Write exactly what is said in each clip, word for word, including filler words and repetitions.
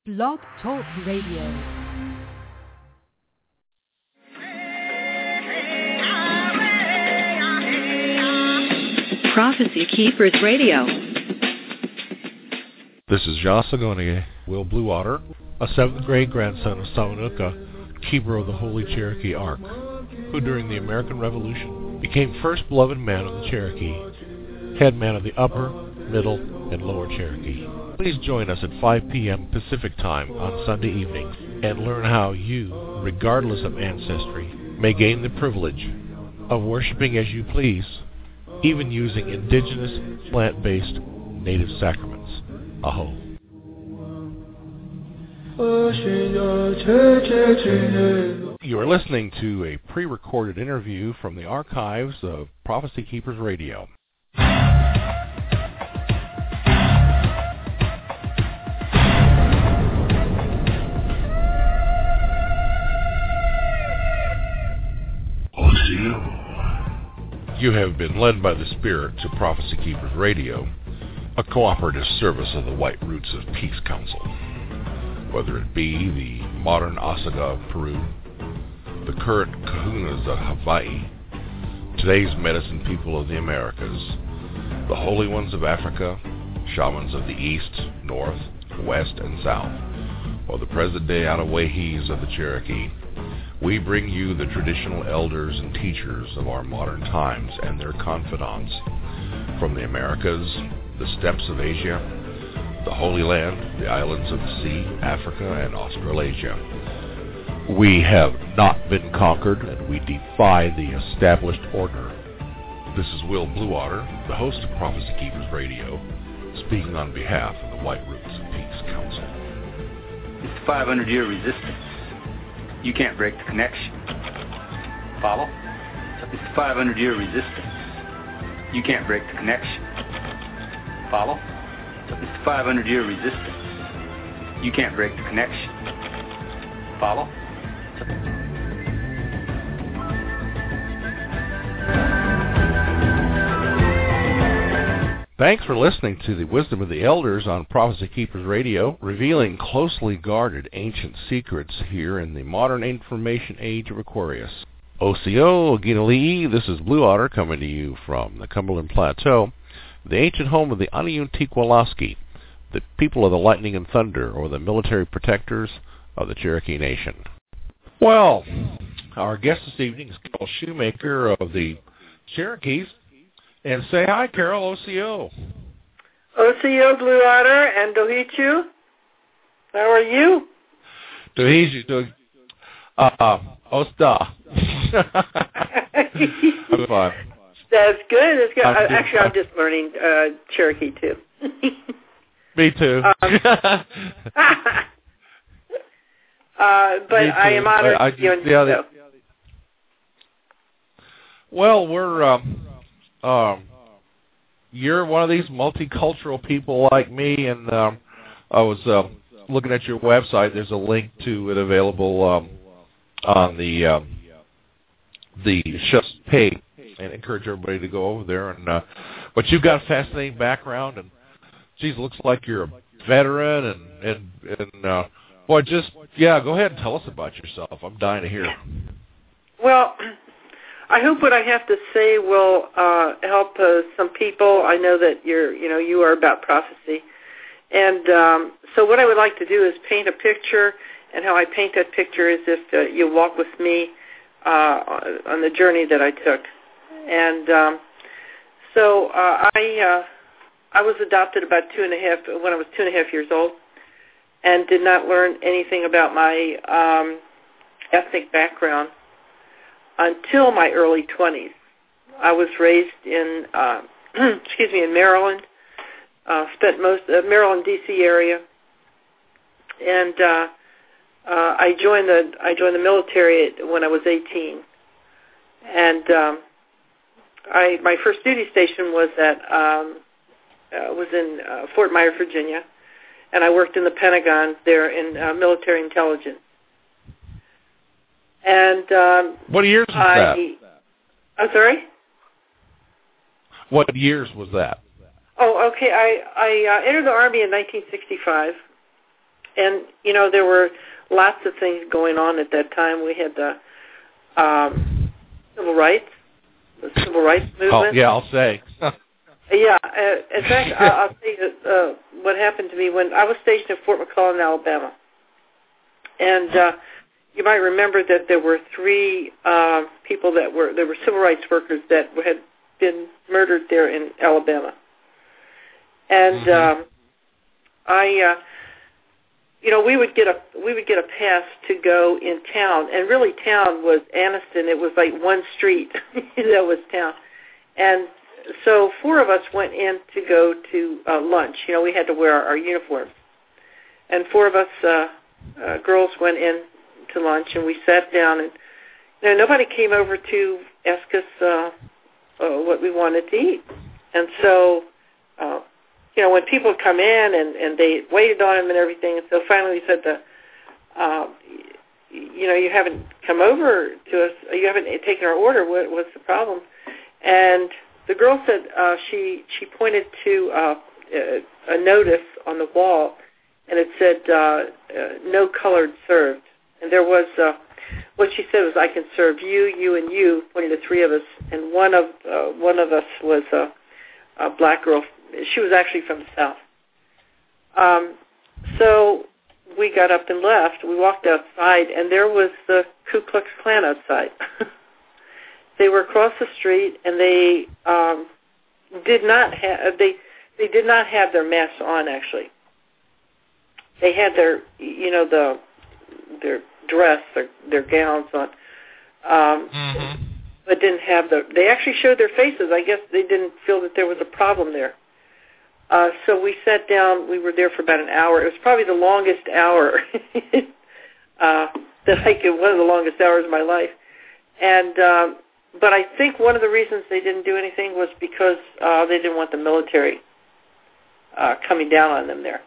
Blog Talk Radio. Prophecy Keepers Radio. This is Jah Sagonier, Will Bluewater, a seventh grade grandson of Samanuka, keeper of the Holy Cherokee Ark, who during the American Revolution became first beloved man of the Cherokee, head man of the Upper, Middle, and Lower Cherokee. Please join us at five p.m. Pacific Time on Sunday evenings and learn how you, regardless of ancestry, may gain the privilege of worshiping as you please, even using indigenous, plant-based, native sacraments. Aho. You are listening to a pre-recorded interview from the archives of Prophecy Keepers Radio. You have been led by the Spirit to Prophecy Keepers Radio, a cooperative service of the White Roots of Peace Council. Whether it be the modern Osaga of Peru, the current Kahunas of Hawaii, today's medicine people of the Americas, the holy ones of Africa, shamans of the East, North, West, and South, or the present-day Anawahis of the Cherokee, we bring you the traditional elders and teachers of our modern times and their confidants from the Americas, the steppes of Asia, the Holy Land, the islands of the sea, Africa, and Australasia. We have not been conquered, and we defy the established order. This is Will Bluewater, the host of Prophecy Keepers Radio, speaking on behalf of the White Roots of Peace Council. It's the five hundred year resistance. You can't break the connection. Follow? It's the five hundred year resistance. You can't break the connection. Follow? It's the five hundred year resistance. You can't break the connection. Follow? Thanks for listening to the Wisdom of the Elders on Prophecy Keepers Radio, revealing closely guarded ancient secrets here in the modern information age of Aquarius. O C O, Oginali'i, this is Bluewater coming to you from the Cumberland Plateau, the ancient home of the Aniuntiqualaski, the people of the lightning and thunder, or the military protectors of the Cherokee Nation. Well, our guest this evening is Carol Shoemaker of the Cherokees. And say hi, Carol, O C O. O C O, Bluewater, and Dohichu. How are you? Dohichu, Do, uh, Osta. I'm fine. That's good. That's good. I'm Uh, actually, I'm just learning uh, Cherokee, too. Me too. Um, uh, but Me too. I am honored I, I to be on just, your yeah, show. Well, we're... Um, Um, you're one of these multicultural people like me, and um, I was uh, looking at your website. There's a link to it available um, on the um, the show's page, and encourage everybody to go over there. And uh, but you've got a fascinating background, and geez, looks like you're a veteran, and and and uh, boy, just yeah, go ahead and tell us about yourself. I'm dying to hear. Well, I hope what I have to say will uh, help uh, some people. I know that you're, you know, you are about prophecy, and um, so what I would like to do is paint a picture. And how I paint that picture is if uh, you walk with me uh, on the journey that I took. And um, so uh, I uh, I was adopted about two and a half when I was two and a half years old, and did not learn anything about my um, ethnic background until my early twenties. I was raised in, uh, excuse me, in Maryland, uh, spent most of uh, Maryland, D C area, and uh, uh, I joined the I joined the military when I was eighteen, and um, I my first duty station was at um, uh, was in uh, Fort Myer, Virginia, and I worked in the Pentagon there in uh, military intelligence. And um, what years was I, that? I'm sorry? What years was that? Oh, okay. I, I uh, entered the Army in nineteen sixty-five, and, you know, there were lots of things going on at that time. We had the um, civil rights, the civil rights movement. Oh, yeah, I'll say. Yeah, uh, in fact, I'll, I'll tell you uh, what happened to me when I was stationed at Fort McClellan, Alabama. And uh, you might remember that there were three uh, people that were, there were civil rights workers that had been murdered there in Alabama. And mm-hmm. um, I, uh, you know, we would get a we would get a pass to go in town, and really town was Anniston. It was like one street that was town, and so four of us went in to go to uh, lunch. You know, we had to wear our, our uniforms, and four of us uh, uh, girls went in to lunch, and we sat down, and you know, nobody came over to ask us uh, uh, what we wanted to eat, and so. Uh, You know, when people come in and, and they waited on him and everything, and so finally we said, to, uh, you know, you haven't come over to us, you haven't taken our order, what, what's the problem? And the girl said uh, she she pointed to uh, a, a notice on the wall, and it said, uh, uh, no colored served. And there was, uh, what she said was, I can serve you, you, and you, pointing to three of us, and one of uh, one of us was a, a black girl. She was actually from the South. Um, so we got up and left. We walked outside, and there was the Ku Klux Klan outside. They were across the street, and they um, did not have they they did not have their masks on. Actually, they had their you know the their dress, their their gowns on. Um, mm-hmm. But didn't have the. They actually showed their faces. I guess they didn't feel that there was a problem there. Uh, so we sat down. We were there for about an hour. It was probably the longest hour uh, that I could. One of the longest hours of my life. And um, but I think one of the reasons they didn't do anything was because uh, they didn't want the military uh, coming down on them there.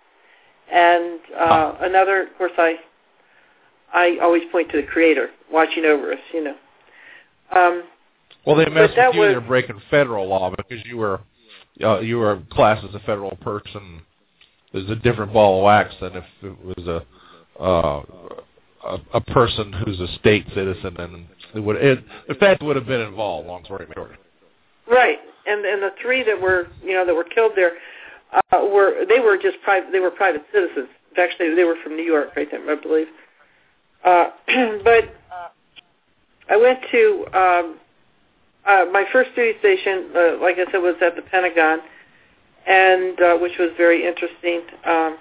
And uh, another, of course, I I always point to the Creator watching over us. You know. Um, well, they messed with you. Was, they're breaking federal law because you were. Uh, you were classed as a federal person. There's a different ball of wax than if it was a uh, a, a person who's a state citizen, and it would it, the fact would have been involved. Long story short. Right, and and the three that were you know that were killed there uh, were they were just private. They were private citizens. Actually, they were from New York, I think, I believe. Uh, but I went to. Um, Uh, my first duty station, uh, like I said, was at the Pentagon, and uh, which was very interesting. Um,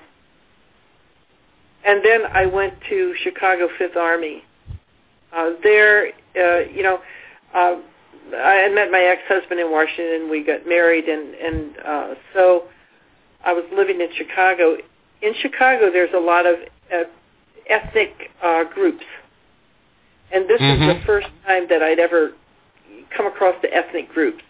and then I went to Chicago Fifth Army. Uh, there, uh, you know, uh, I had met my ex-husband in Washington. We got married, and, and uh, so I was living in Chicago. In Chicago, there's a lot of uh, ethnic uh, groups, and this mm-hmm. is the first time that I'd ever come across the ethnic groups.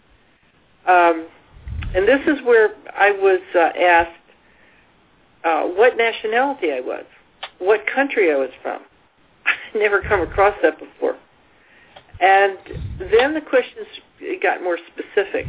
Um, and this is where I was uh, asked uh, what nationality I was, what country I was from. I'd never come across that before. And then the questions got more specific.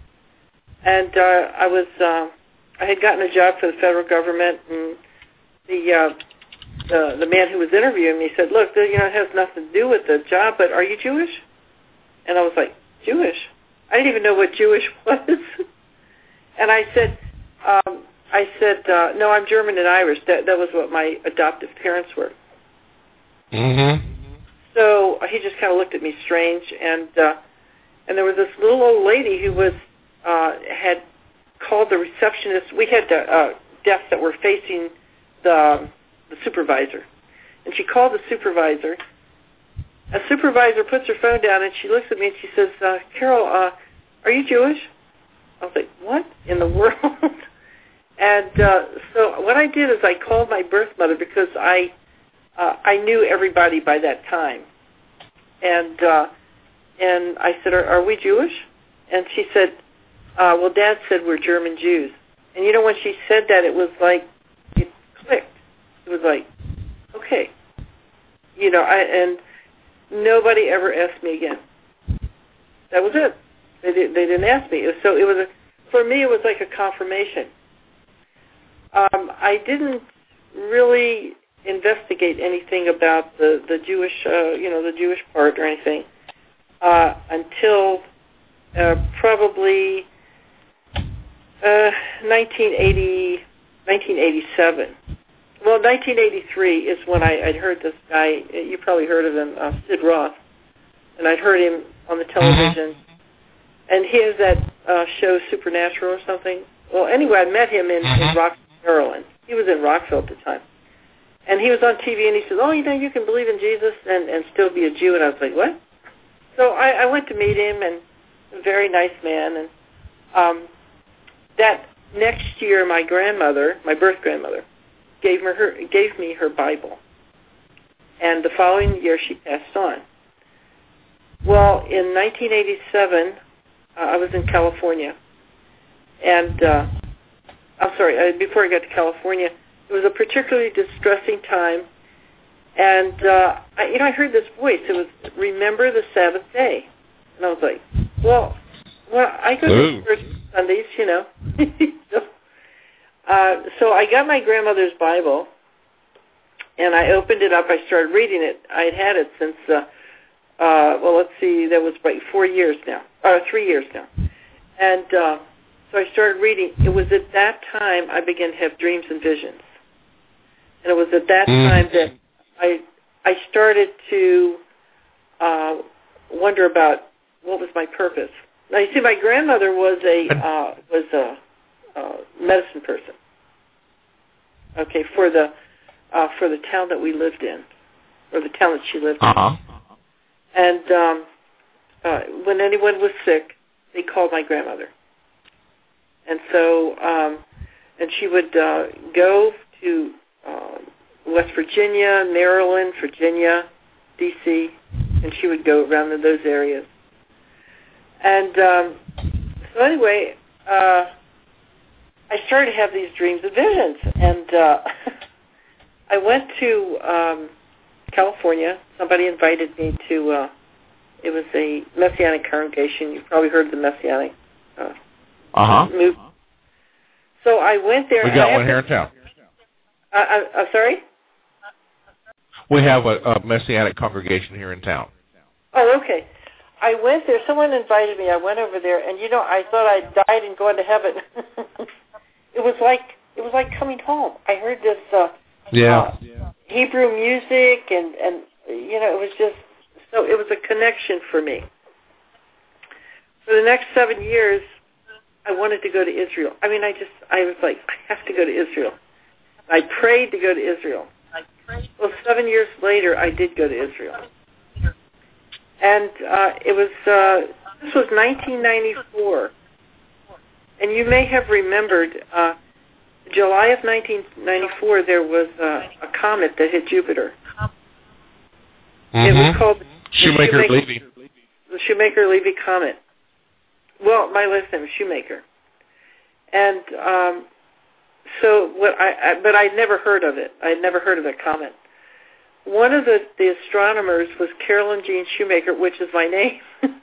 And uh, I was, uh, I had gotten a job for the federal government, and the uh, the, the man who was interviewing me said, look, you know, it has nothing to do with the job, but are you Jewish? And I was like, Jewish? I didn't even know what Jewish was. And I said, um, I said, uh, no, I'm German and Irish. That that was what my adoptive parents were. Mm-hmm. So he just kind of looked at me strange, and uh, and there was this little old lady who was uh, had called the receptionist. We had the uh, desks that were facing the um, the supervisor, and she called the supervisor. A supervisor puts her phone down, and she looks at me, and she says, uh, Carol, uh, are you Jewish? I was like, what in the world? And uh, so what I did is I called my birth mother because I uh, I knew everybody by that time. And uh, and I said, are, are we Jewish? And she said, uh, well, Dad said we're German Jews. And, you know, when she said that, it was like, it clicked. It was like, okay. You know, I and... Nobody ever asked me again. That was it. They, did, they didn't ask me. It was, so it was a, for me, it was like a confirmation. Um, I didn't really investigate anything about the the Jewish, uh, you know, the Jewish part or anything uh, until uh, probably uh, nineteen eighty, nineteen eighty-seven. Well, nineteen eighty-three is when I, I'd heard this guy. You probably heard of him, uh, Sid Roth, and I'd heard him on the television. And he has that uh, show Supernatural or something. Well, anyway, I met him in, in Rockville, Maryland. He was in Rockville at the time. And he was on T V, and he said, oh, you know, you can believe in Jesus and, and still be a Jew. And I was like, what? So I, I went to meet him, and a very nice man. And um, that next year, my grandmother, my birth grandmother, gave me her gave me her Bible. And the following year, she passed on. Well, in nineteen eighty-seven, uh, I was in California. And, uh, I'm sorry, uh, before I got to California, it was a particularly distressing time. And, uh, I, you know, I heard this voice. It was, remember the Sabbath day. And I was like, well, well I go to church Sundays, you know. so, uh, so I got my grandmother's Bible, and I opened it up. I started reading it. I had had it since, uh, uh, well, let's see, that was like four years now, or three years now. And uh, so I started reading. It was at that time I began to have dreams and visions. And it was at that mm. time that I I started to uh, wonder about what was my purpose. Now, you see, my grandmother was a uh, was a uh, medicine person. Okay, for the uh, for the town that we lived in, or the town that she lived uh-huh. in. And um, uh, when anyone was sick, they called my grandmother. And so, um, and she would uh, go to uh, West Virginia, Maryland, Virginia, D C, and she would go around in those areas. And um, so anyway, uh, I started to have these dreams and visions. And uh, I went to um, California. Somebody invited me to, uh, it was a Messianic congregation. You've probably heard of the Messianic uh, uh-huh. movement. So I went there. We got one here in town. Uh, I, I'm sorry? We have a, a Messianic congregation here in town. Oh, okay. I went there. Someone invited me. I went over there, and you know, I thought I died and going to heaven. It was like it was like coming home. I heard this uh, yeah. uh, Hebrew music, and and you know, it was just so. It was a connection for me. For the next seven years, I wanted to go to Israel. I mean, I just I was like, I have to go to Israel. I prayed to go to Israel. Well, seven years later, I did go to Israel. And uh, it was, uh, this was nineteen ninety-four. And you may have remembered, uh, July of nineteen ninety-four, there was uh, a comet that hit Jupiter. Mm-hmm. It was called Shoemaker-Levy. The Shoemaker-Levy comet. Well, my last name is Shoemaker. And um, so, what I, I, but I'd never heard of it. I'd never heard of that comet. One of the, the astronomers was Carolyn Jean Shoemaker, which is my name.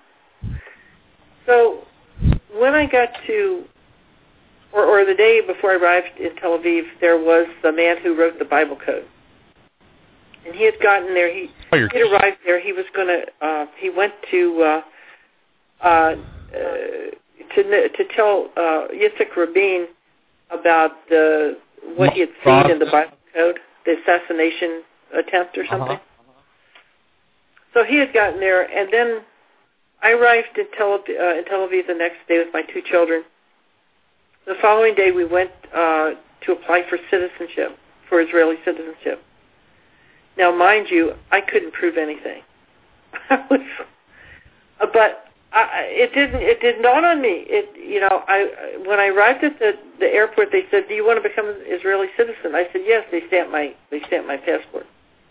So when I got to, or, or the day before I arrived in Tel Aviv, there was the man who wrote the Bible Code. And he had gotten there, he oh, he arrived there, he was going to, uh, he went to, uh, uh, uh, to to tell uh, Yitzhak Rabin about the, what he had seen in the Bible Code, the assassination attempt or something. Uh-huh. So he had gotten there, and then I arrived in Tel, uh, in Tel Aviv the next day with my two children. The following day, we went uh, to apply for citizenship, for Israeli citizenship. Now, mind you, I couldn't prove anything. I was, but I, it didn't. It didn't dawn on me. It, you know, I when I arrived at the, the airport, they said, "Do you want to become an Israeli citizen?" I said, "Yes." They stamped my they stamped my passport.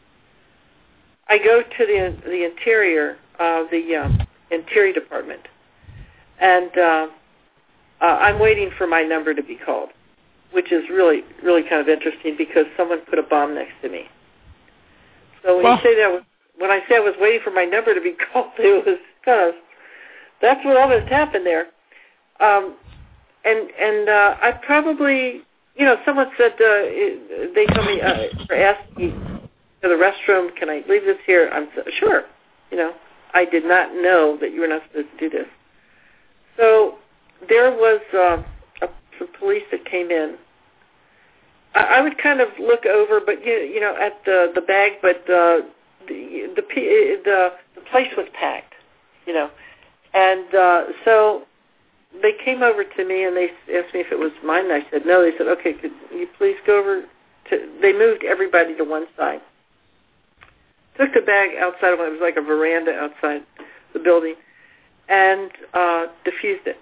I go to the the interior, uh, the um, interior department, and uh, uh, I'm waiting for my number to be called, which is really really kind of interesting because someone put a bomb next to me. So when well, you say that, when I say I was waiting for my number to be called, it was kind of that's what almost happened there. Um, and and uh, I probably you know, someone said, uh, they told me, uh, or asked me to the restroom, can I leave this here? I'm so, sure. You know, I did not know that you were not supposed to do this. So there was uh, a, some police that came in. I, I would kind of look over, but you, you know, at the the bag, but uh, the, the the the place was packed, you know, and uh, so they came over to me and they asked me if it was mine. And I said no. They said, okay, could you please go over to? They moved everybody to one side. Took the bag outside of it. It was like a veranda outside the building, and uh, diffused it.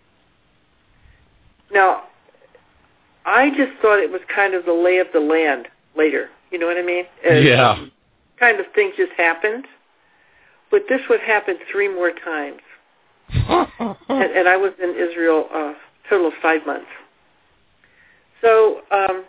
Now, I just thought it was kind of the lay of the land later. You know what I mean? As yeah. Kind of things just happened. But this would happen three more times. and, and I was in Israel a uh, total of five months. So, um,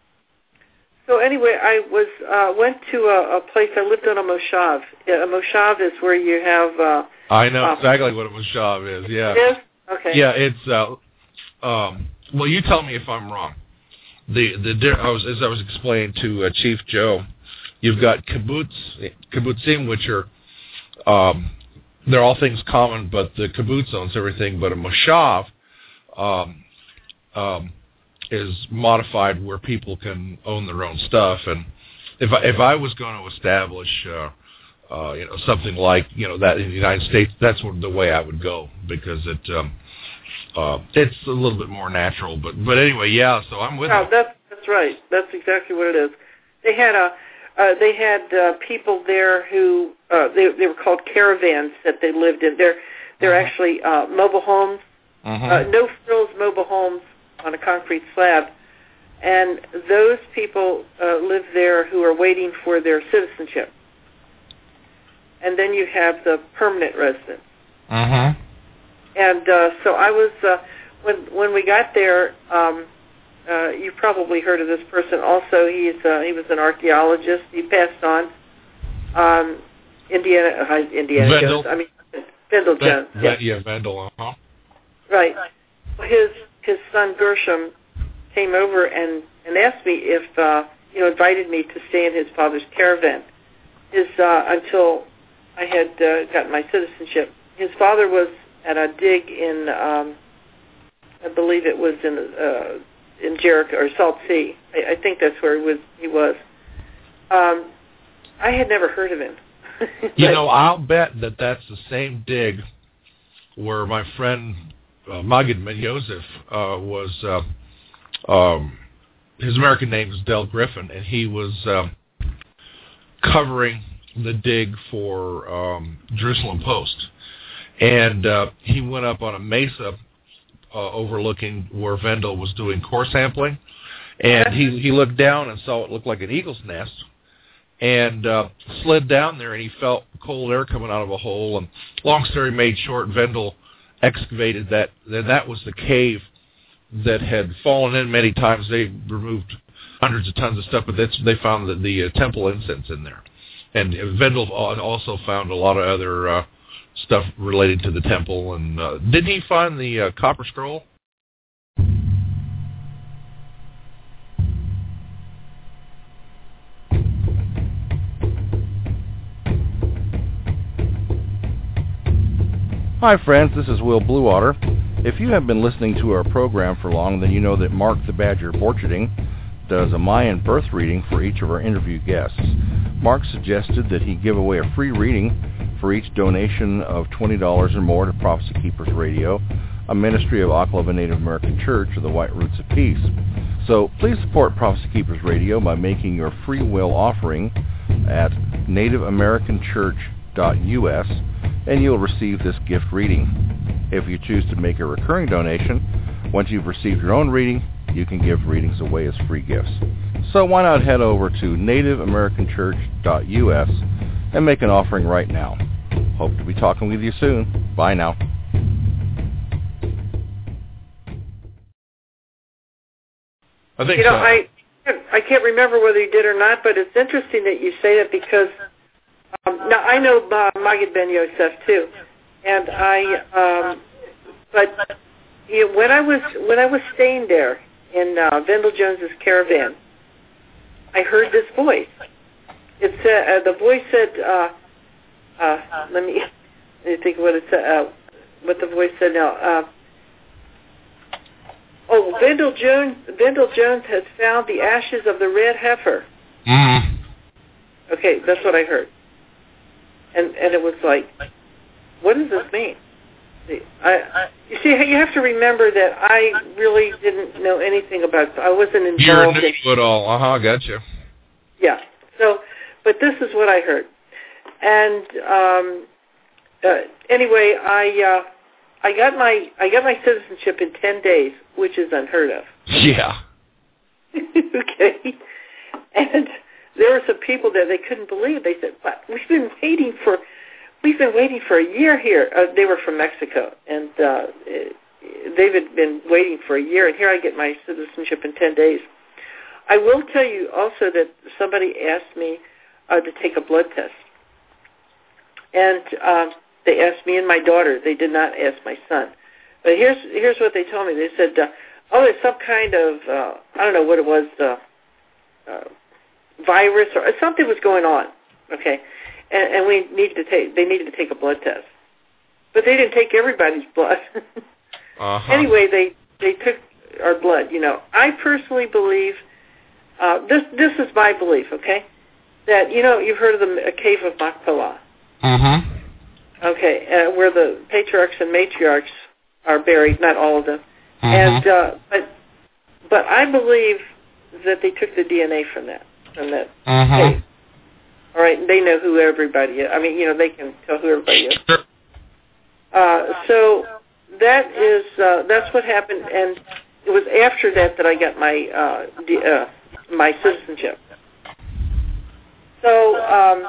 so anyway, I was uh, went to a, a place. I lived on a moshav. A moshav is where you have. Uh, I know uh, exactly what a moshav is. Yeah. It is? Okay. Yeah, it's. Uh, um, well, you tell me if I'm wrong. The the I was as I was explaining to uh, Chief Joe, you've got kibbutz kibbutzim, which are um, they're all things common, but the kibbutz owns everything. But a moshav um, um, is modified where people can own their own stuff. And if I, if I was going to establish, uh, uh, you know, something like you know that in the United States, that's what, the way I would go because it um, uh, it's a little bit more natural. But but anyway, yeah. So I'm with. No, you. that's that's right. That's exactly what it is. They had a uh, they had uh, people there who uh, they they were called caravans that they lived in. They're they're uh-huh. actually uh, mobile homes, uh-huh. uh, no frills mobile homes on a concrete slab, and those people uh, live there who are waiting for their citizenship. And then you have the permanent residents. Uh-huh. And uh, so I was uh, when when we got there. Um, uh, you probably heard of this person. Also, he's uh, he was an archaeologist. He passed on. Um, Indiana, uh, Indiana Vendel. Jones. I mean, Vendel Ven- Jones. Ven- Yeah, yeah, Vendel. Uh-huh. Right. His his son Gershom came over and, and asked me if uh, you know invited me to stay in his father's caravan. His uh, until I had uh, gotten my citizenship. His father was at a dig in um, I believe it was in uh, in Jericho or Salt Sea. I, I think that's where he was. He was. Um, I had never heard of him. You know, I'll bet that that's the same dig where my friend uh, Magid Ben Yosef uh, was. Uh, um, his American name is Del Griffin, and he was uh, covering the dig for um, Jerusalem Post, and uh, he went up on a mesa uh, overlooking where Vendel was doing core sampling, and he he looked down and saw what looked like an eagle's nest, and uh, slid down there, and he felt cold air coming out of a hole. And long story made short, Vendel excavated that. Then that was the cave that had fallen in many times. They removed hundreds of tons of stuff, but that's, they found the, the uh, temple incense in there. And Vendel also found a lot of other uh, stuff related to the temple. And uh, didn't he find the uh, copper scroll? Hi friends, this is Will Bluewater. If you have been listening to our program for long, then you know that Mark the Badger Borcherding does a Mayan birth reading for each of our interview guests. Mark suggested that he give away a free reading for each donation of twenty dollars or more to Prophecy Keepers Radio, a ministry of Oklahoma Native American Church of the White Roots of Peace. So please support Prophecy Keepers Radio by making your free will offering at native american church dot u s, and you'll receive this gift reading. If you choose to make a recurring donation, once you've received your own reading, you can give readings away as free gifts. So why not head over to native american church dot u s and make an offering right now. Hope to be talking with you soon. Bye now. I think you know, so. I I can't remember whether you did or not, but it's interesting that you say that because um, now I know uh, Magid Ben Yosef too, and I um, but you know, when I was when I was staying there in uh, Vendell Jones's caravan, I heard this voice. It said, uh, the voice said, uh, uh, let me, let me think what it said, uh, what the voice said now. Uh, oh, Vendell Jones, Vendell Jones has found the ashes of the red heifer. Mm. Okay, that's what I heard. And and it was like, what does this mean? I, you see, you have to remember that I really didn't know anything about. I wasn't involved. You're new in, to it all. Uh huh. Gotcha. Yeah. So, but this is what I heard. And um, uh, anyway, I uh, I got my I got my citizenship in ten days, which is unheard of. Yeah. Okay. And there were some people there they couldn't believe. They said, "But we've been waiting for." We've been waiting for a year here. Uh, they were from Mexico, and uh, they've been waiting for a year, and here I get my citizenship in ten days. I will tell you also that somebody asked me uh, to take a blood test, and um, they asked me and my daughter. They did not ask my son. But here's here's what they told me. They said, uh, oh, there's some kind of, uh, I don't know what it was, uh, uh, virus or something was going on, okay? And, and we needed to take. They needed to take a blood test, but they didn't take everybody's blood. uh-huh. Anyway, they they took our blood. You know, I personally believe uh, this. This is my belief. Okay, that you know you've heard of the cave of Machpelah. Mm-hmm. Okay, uh, where the patriarchs and matriarchs are buried. Not all of them. Mm-hmm. And uh, but but I believe that they took the D N A from that from that mm-hmm. cave. All right, they know who everybody is. I mean, you know, they can tell who everybody is. Uh, so that is uh, that's what happened, and it was after that that I got my uh, d- uh, my citizenship. So um,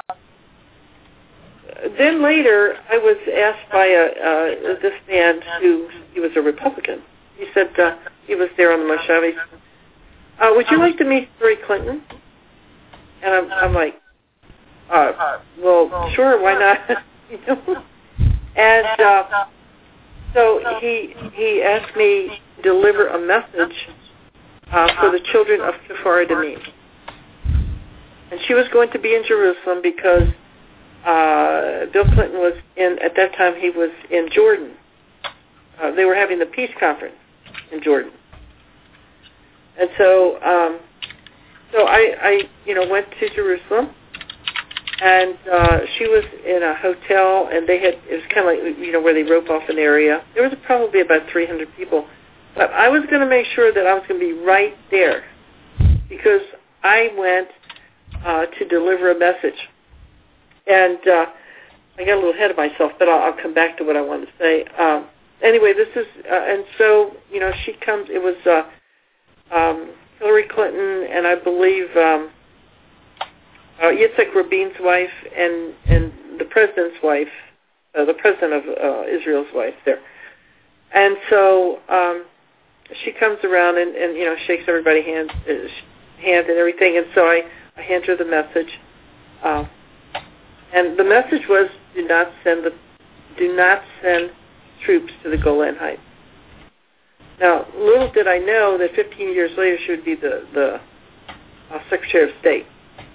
then later, I was asked by a, uh, this man who he was a Republican. He said uh, he was there on the Moshavis. Uh, would you like to meet Hillary Clinton? And I'm, I'm like. Uh, well, sure, why not? You know? And uh, so he he asked me to deliver a message uh, for the children of Kfar Damim. And she was going to be in Jerusalem because uh, Bill Clinton was in, at that time he was in Jordan. Uh, they were having the peace conference in Jordan. And so, um, so I, I, you know, went to Jerusalem. And uh, she was in a hotel, and they had, it was kind of like, you know, where they rope off an area. There was probably about three hundred people. But I was going to make sure that I was going to be right there because I went uh, to deliver a message. And uh, I got a little ahead of myself, but I'll, I'll come back to what I wanted to say. Um, anyway, this is, uh, and so, you know, she comes, it was uh, um, Hillary Clinton, and I believe... Um, Uh, Yitzhak Rabin's wife and, and the president's wife, uh, the president of uh, Israel's wife there. And so um, she comes around and, and, you know, shakes everybody's hand, uh, hand and everything. And so I, I hand her the message. Uh, and the message was, do not send the, do not send troops to the Golan Heights. Now, little did I know that fifteen years later she would be the, the uh, Secretary of State.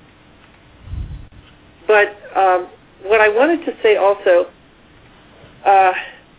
But um, what I wanted to say also, uh,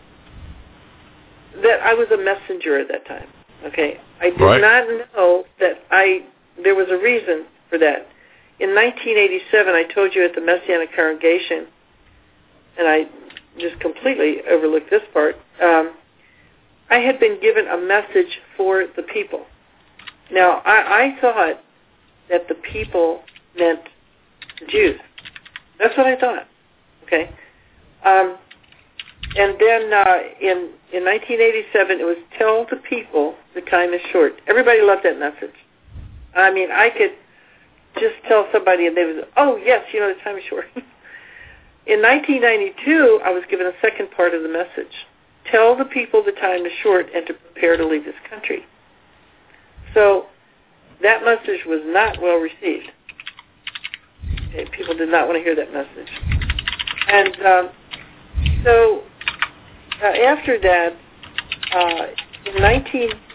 that I was a messenger at that time. Okay, I did right. not know that I there was a reason for that. In nineteen eighty-seven, I told you at the Messianic Congregation, and I just completely overlooked this part. Um, I had been given a message for the people. Now, I, I thought that the people meant the Jews. That's what I thought, okay? Um, and then uh, in in nineteen eighty-seven, it was tell the people the time is short. Everybody loved that message. I mean, I could just tell somebody and they would, oh, yes, you know, the time is short. In nineteen ninety-two, I was given a second part of the message. Tell the people the time is short and to prepare to leave this country. So that message was not well received. Okay, people did not want to hear that message. And um, so uh, after that, uh, in nineteen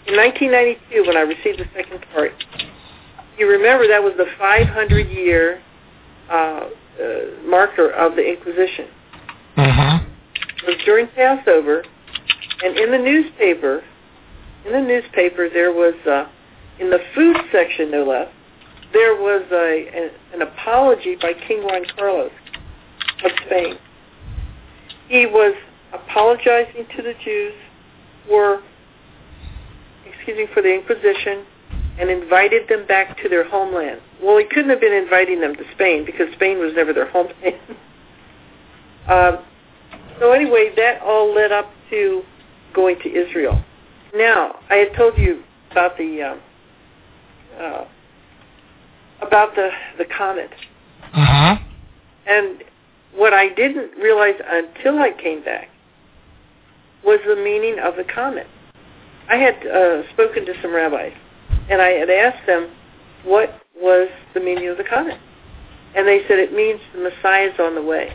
in nineteen ninety-two, when I received the second part, you remember that was the five hundred year uh, uh, marker of the Inquisition. Mm-hmm. It was during Passover, and in the newspaper, in the newspaper there was, uh, in the food section no less, there was a, a, an apology by King Juan Carlos of Spain. He was apologizing to the Jews for, excuse me, for the Inquisition, and invited them back to their homeland. Well, he couldn't have been inviting them to Spain because Spain was never their homeland. um, so anyway, that all led up to going to Israel. Now, I had told you about the um, uh, about the the comet, uh-huh. and what I didn't realize until I came back was the meaning of the comet. I had uh, spoken to some rabbis, and I had asked them what was the meaning of the comet, and they said it means the Messiah is on the way.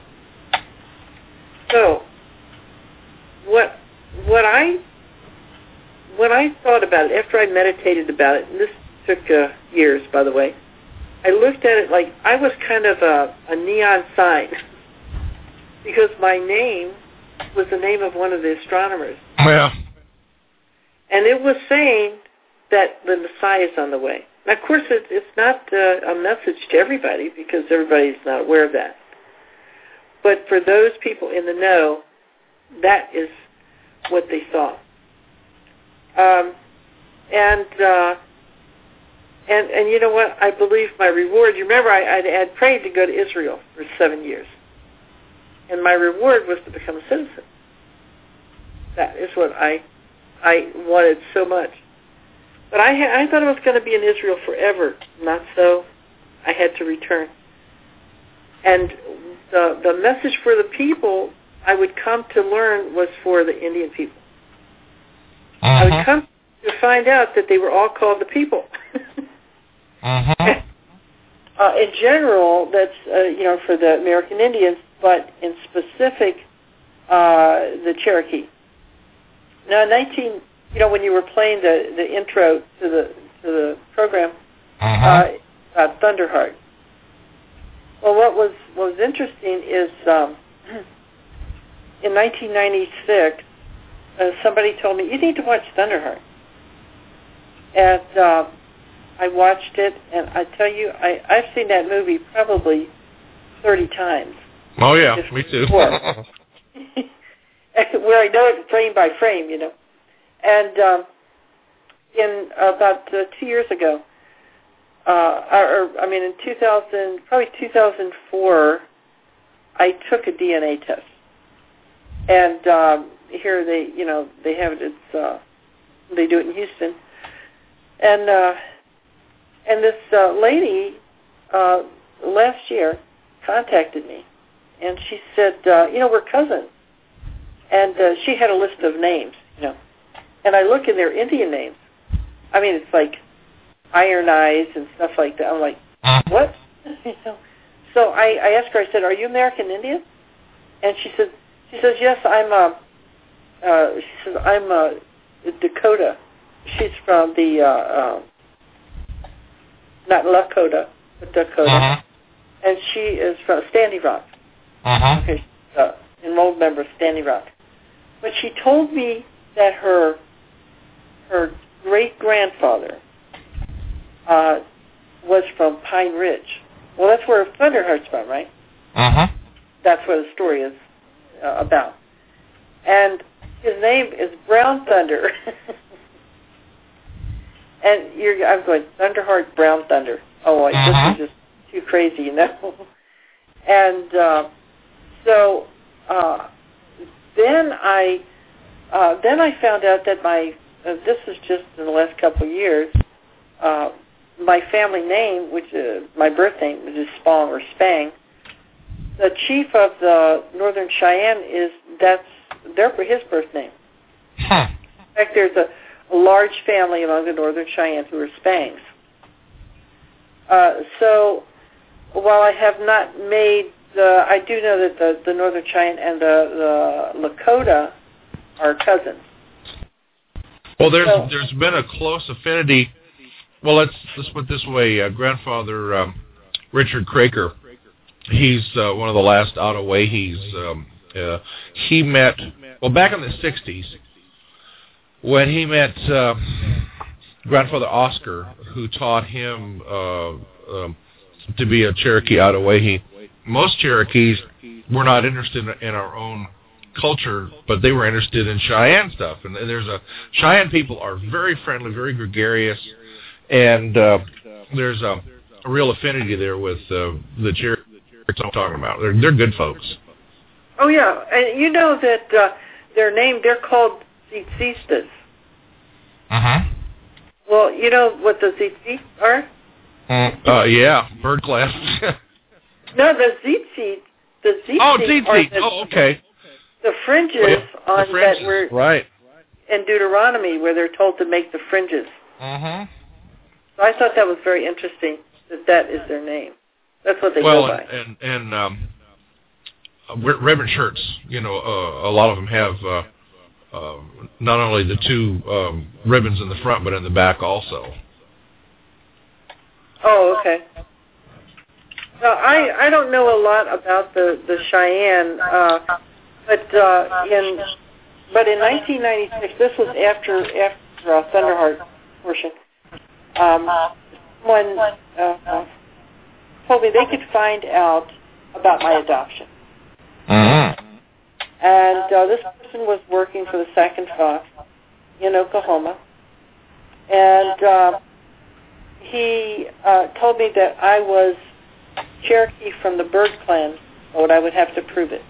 So, what what I when I thought about it, after I meditated about it, and this took uh, years, by the way, I looked at it like I was kind of a, a neon sign, because my name was the name of one of the astronomers. Yeah. And it was saying that the Messiah is on the way. Now, of course, it, it's not uh, a message to everybody, because everybody's not aware of that. But for those people in the know, that is what they saw. Um, and, uh, and and you know what? I believe my reward. You remember I I had prayed to go to Israel for seven years. And my reward was to become a citizen. That is what I I wanted so much. But I ha- I thought I was going to be in Israel forever. Not so. I had to return. And the the message for the people I would come to learn was for the Indian people. Uh-huh. I would come to find out that they were all called the people. uh-huh. uh, in general, that's uh, you know for the American Indians, but in specific, uh, the Cherokee. Now, nineteen, you know, when you were playing the, the intro to the to the program, uh-huh. uh, uh, Thunderheart. Well, what was what was interesting is um, in nineteen ninety-six, uh, somebody told me you need to watch Thunderheart, and uh, I watched it, and I tell you, I I've seen that movie probably thirty times. Oh yeah, me too. Where I know it frame by frame, you know. And um, in about uh, two years ago, uh, or, or I mean in two thousand, probably two thousand four, I took a D N A test. And um, here they, you know, they have it. It's uh, they do it in Houston. And uh, and this uh, lady uh, last year contacted me, and she said, uh, you know, we're cousins. And uh, she had a list of names, you know. And I look in their Indian names. I mean, it's like Iron Eyes and stuff like that. I'm like, what? You know. So I, I asked her, I said, are you American Indian? And she said, she says, yes, I'm, uh, uh, she says, I'm uh, Dakota. She's from the, uh, uh, not Lakota, but Dakota. Uh-huh. And she is from Standing Rock. Uh-huh. Okay, she's uh, enrolled member of Standing Rock. But she told me that her her great-grandfather uh, was from Pine Ridge. Well, that's where Thunderheart's from, right? Uh-huh. That's what the story is uh, about. And his name is Brown Thunder. And you're, I'm going, Thunderheart, Brown Thunder. Oh, boy, uh-huh. this is just too crazy, you know? And uh, so uh, then I uh, then I found out that my uh, this is just in the last couple of years. Uh, my family name, which uh, my birth name, which is Spong or Spang, the chief of the Northern Cheyenne is that's their his birth name. Huh. In fact, there's a, a large family among the Northern Cheyenne who are Spangs. Uh, so while I have not made the, I do know that the, the Northern Cheyenne and the, the Lakota are cousins. Well, there's So- there's been a close affinity. Well, let's let's put it this way. Uh, grandfather um, Richard Craker, he's uh, one of the last Ottawahees. Um, uh, he met well back in the sixties when he met uh, grandfather Oscar, who taught him uh, um, to be a Cherokee Ottawahee. Most Cherokees were not interested in, in our own culture, but they were interested in Cheyenne stuff. And, and there's a Cheyenne people are very friendly, very gregarious, and uh, there's a, a real affinity there with uh, the Cherokees I'm talking about. They're they're good folks. Oh yeah, and you know that uh, their name, they're called Tzitzistas. Uh huh. Well, you know what the Tzitzis are? Uh, yeah, bird class. No, the Tzitzit, the Tzitzit oh, are tzitzit. the, Oh, okay. the fringes Oh, yeah. on The fringes. that were Right. in Deuteronomy where they're told to make the fringes. Uh huh. So I thought that was very interesting that that is their name. That's what they Well, go by. and and, and um, uh, ribbon shirts. You know, uh, a lot of them have uh, uh, not only the two um, ribbons in the front, but in the back also. Oh, okay. Well, I I don't know a lot about the the Cheyenne, uh, but uh, in but in nineteen ninety-six, this was after after uh, Thunderheart portion. Um, someone uh, told me they could find out about my adoption, Uh huh. and uh, this person was working for the Sac and Fox in Oklahoma, and uh, he uh, told me that I was Cherokee from the Bird Clan, but I would have to prove it.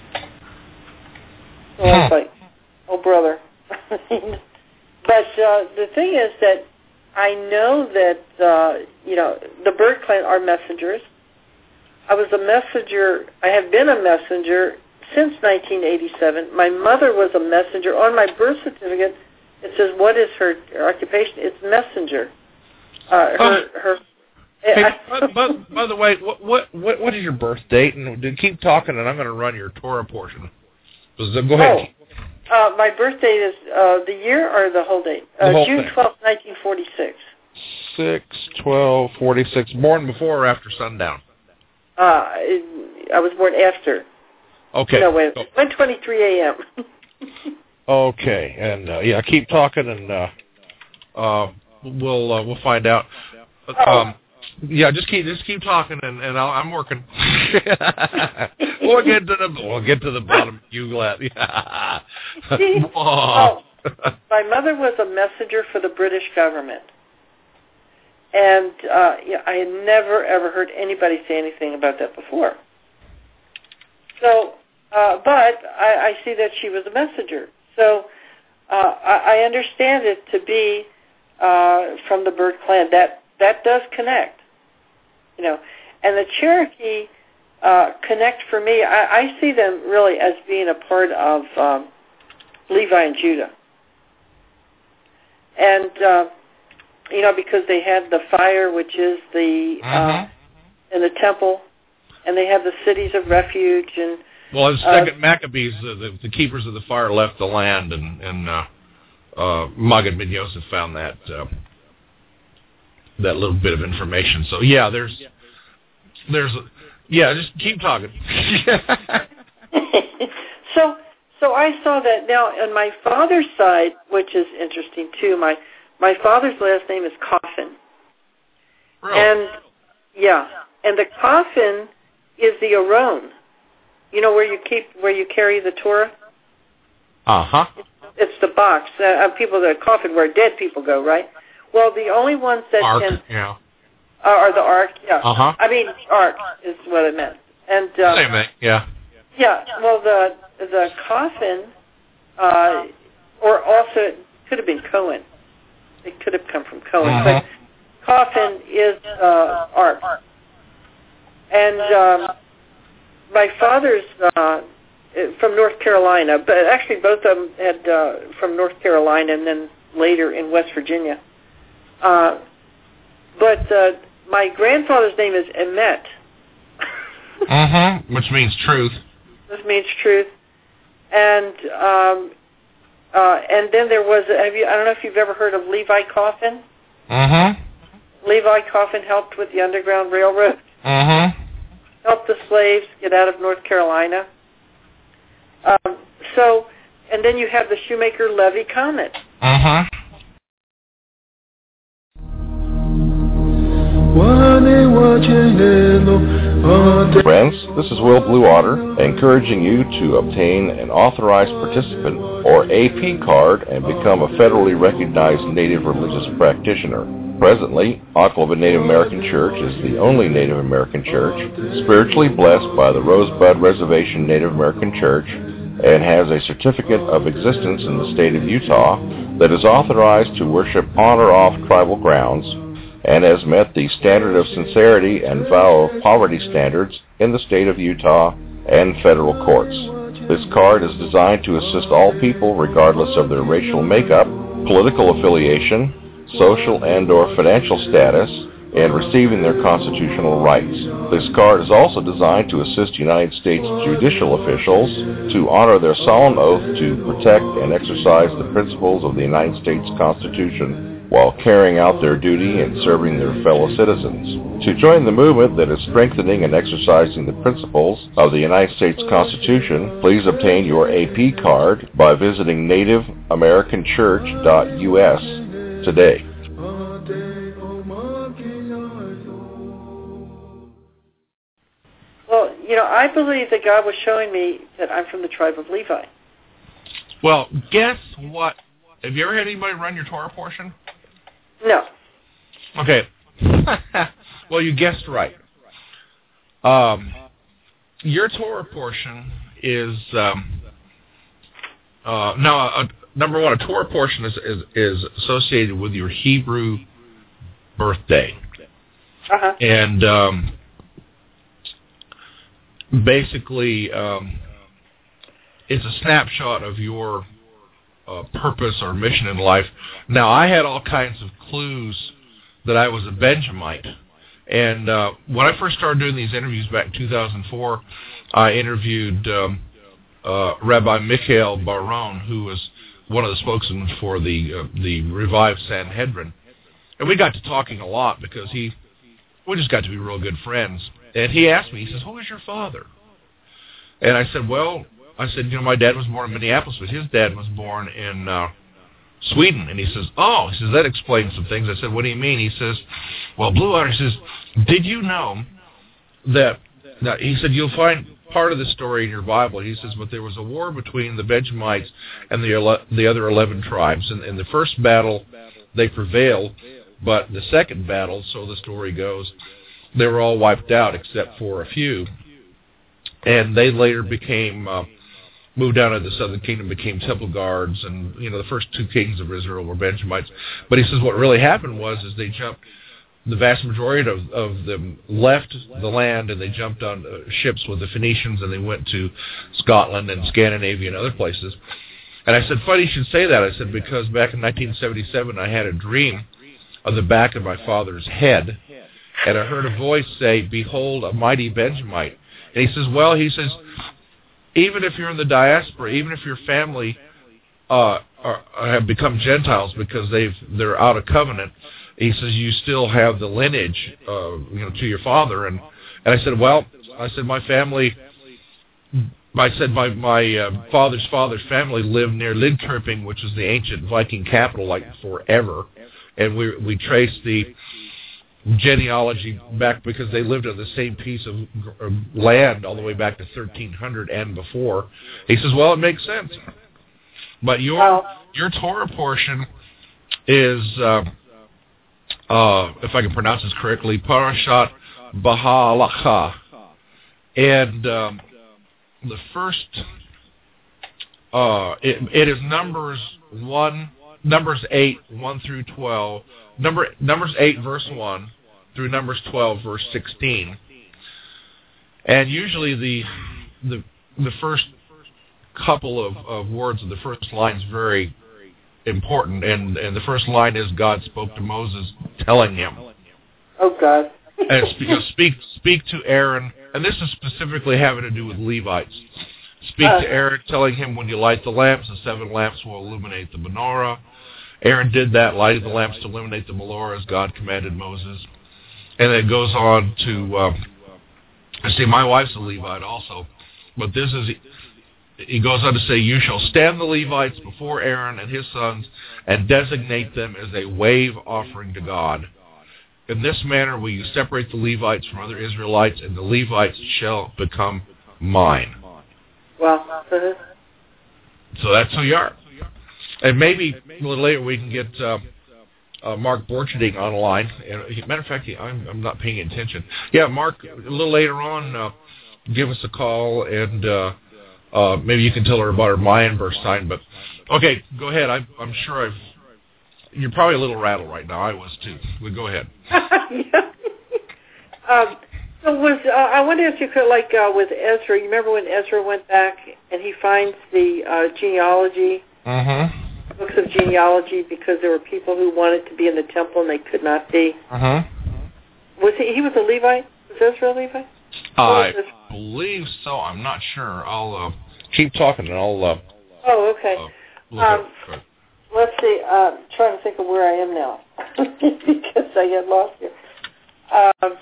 So I was like, oh, brother. But uh, the thing is that I know that, uh, you know, the Bird Clan are messengers. I was a messenger. I have been a messenger since nineteen eighty-seven. My mother was a messenger. On my birth certificate, it says, what is her, her occupation? It's messenger. Uh, her, her Hey, I, by, by, by the way, what, what what what is your birth date? And keep talking, and I'm going to run your Torah portion. So go ahead. Oh, uh, my birth date is uh, the year or the whole date? Uh, The whole June thing. twelfth, nineteen forty-six. Six, twelve, forty-six. Born before or after sundown? Uh, I was born after. Okay. No, wait. one twenty-three a.m. Okay, and uh, yeah, keep talking, and uh, uh, we'll uh, we'll find out. Oh. Um, yeah, just keep just keep talking, and, and I'll, I'm working. we'll get to the we'll get to the bottom. You glad? See? Oh, my mother was a messenger for the British government, and uh, yeah, I had never ever heard anybody say anything about that before. So, uh, but I, I see that she was a messenger. So uh, I, I understand it to be uh, from the Bird Clan. That that does connect, you know. And the Cherokee uh, connect for me. I, I see them really as being a part of um, Levi and Judah, and uh, you know, because they had the fire, which is the uh, Uh-huh. in the temple, and they have the cities of refuge and. Well, in Uh, Second Maccabees, the, the, the keepers of the fire left the land, and, and uh, uh, Maggid ben Yosef found that uh, that little bit of information. So yeah, there's there's yeah, just keep talking. so so I saw that now on my father's side, which is interesting too. My my father's last name is Coffin, Really? and yeah, and the coffin is the Aron. You know where you keep where you carry the Torah? Uh huh. It's the box. Uh, people that coffin where dead people go, right? Well, the only ones that Ark. can Yeah. uh, are the ark. Yeah. Uh huh. I mean, ark is what I meant. And um, Same thing. Yeah. yeah, well, the the coffin, uh, or also it could have been Cohen. It could have come from Cohen, Uh-huh. but coffin is uh, ark. And um, my father's uh, from North Carolina, but actually both of them had uh, from North Carolina and then later in West Virginia. Uh, but uh, my grandfather's name is Emet. Uh-huh. Which means truth. This means truth. And um, Uh, and then there was, have you? I don't know if you've ever heard of Levi Coffin. Mm-hmm. Levi Coffin helped with the Underground Railroad. Mm-hmm. Helped the slaves get out of North Carolina. Um, so, and then you have the Shoemaker-Levy Comet. Mm-hmm. Friends, this is Will Bluewater, encouraging you to obtain an authorized participant, or A P card, and become a federally recognized Native religious practitioner. Presently, Ocklawaha Native American Church is the only Native American church spiritually blessed by the Rosebud Reservation Native American Church and has a certificate of existence in the state of Utah that is authorized to worship on or off tribal grounds and has met the standard of sincerity and vow of poverty standards in the state of Utah and federal courts. This card is designed to assist all people regardless of their racial makeup, political affiliation, social and or financial status, and receiving their constitutional rights. This card is also designed to assist United States judicial officials to honor their solemn oath to protect and exercise the principles of the United States Constitution while carrying out their duty and serving their fellow citizens. To join the movement that is strengthening and exercising the principles of the United States Constitution, please obtain your A P card by visiting native american church dot U S today. Well, you know, I believe that God was showing me that I'm from the tribe of Levi. Well, guess what? Have you ever had anybody run your Torah portion? No. Okay. Well, you guessed right. Um, your Torah portion is um, uh, now uh, number one. A Torah portion is, is is associated with your Hebrew birthday, uh-huh. and um, basically, um, it's a snapshot of your Uh, purpose or mission in life. Now, I had all kinds of clues that I was a Benjamite. And uh, when I first started doing these interviews back in two thousand four, I interviewed um, uh, Rabbi Michael Baron, who was one of the spokesmen for the uh, the revived Sanhedrin. And we got to talking a lot because he, we just got to be real good friends. And he asked me, he says, "Who is your father?" And I said, well, I said, you know, my dad was born in Minneapolis, but his dad was born in uh, Sweden. And he says, oh, he says, that explains some things. I said, what do you mean? He says, well, Bluewater, he says, did you know that, now, he said, you'll find part of the story in your Bible. He says, but there was a war between the Benjamites and the ele- the other eleven tribes. And in the first battle, they prevailed, but the second battle, so the story goes, they were all wiped out except for a few. And they later became... Uh, moved down to the southern kingdom, became temple guards, and, you know, the first two kings of Israel were Benjamites. But he says what really happened was is they jumped, the vast majority of, of them left the land, and they jumped on uh, ships with the Phoenicians, and they went to Scotland and Scandinavia and other places. And I said, funny you should say that. I said, because back in nineteen seventy-seven, I had a dream of the back of my father's head, and I heard a voice say, behold, a mighty Benjamite. And he says, well, he says, even if you're in the diaspora, even if your family uh, are, have become Gentiles because they've they're out of covenant, he says you still have the lineage, uh, you know, to your father. And and I said, well, I said my family, I said my my uh, father's father's family lived near Lidköping, which is the ancient Viking capital, like forever, and we we traced the genealogy back because they lived on the same piece of land all the way back to thirteen hundred and before. He says, well, it makes sense. But your well, your Torah portion is, uh, uh, if I can pronounce this correctly, Parashat Behalacha. And um, the first, uh, it, it is Numbers one, Numbers eight, one through twelve, Number Numbers eight, verse one, through Numbers twelve, verse sixteen. And usually the the the first couple of, of words of the first line is very important, and, and the first line is God spoke to Moses, telling him. Oh, God. and speak, speak speak to Aaron, and this is specifically having to do with Levites. Speak Uh. to Aaron, telling him when you light the lamps, the seven lamps will illuminate the menorah. Aaron did that, lighted the lamps to illuminate the menorah as God commanded Moses. And it goes on to, uh, see, my wife's a Levite also, but this is, he goes on to say, you shall stand the Levites before Aaron and his sons and designate them as a wave offering to God. In this manner will you separate the Levites from other Israelites, and the Levites shall become mine. Well, uh-huh. So that's who you are. And maybe a little later we can get uh, uh, Mark Borcherding on the line. And, matter of fact, he, I'm, I'm not paying attention. Yeah, Mark, a little later on, uh, give us a call, and uh, uh, maybe you can tell her about her Mayan birth sign. But okay, go ahead. I, I'm sure I've. You're probably a little rattled right now. I was too. Well, go ahead. yeah. um, so was uh, I wonder if you could, like uh, with Ezra. You remember when Ezra went back and he finds the uh, genealogy, Mm-hmm. books of genealogy, because there were people who wanted to be in the temple and they could not be. Mm-hmm. Was he? He was a Levite. Was Ezra a Levite? I believe so. I'm not sure. I'll uh, keep talking and I'll. Uh, oh, okay. Uh, look um, up. Let's see. Uh, I'm trying to think of where I am now because I get lost here. Um,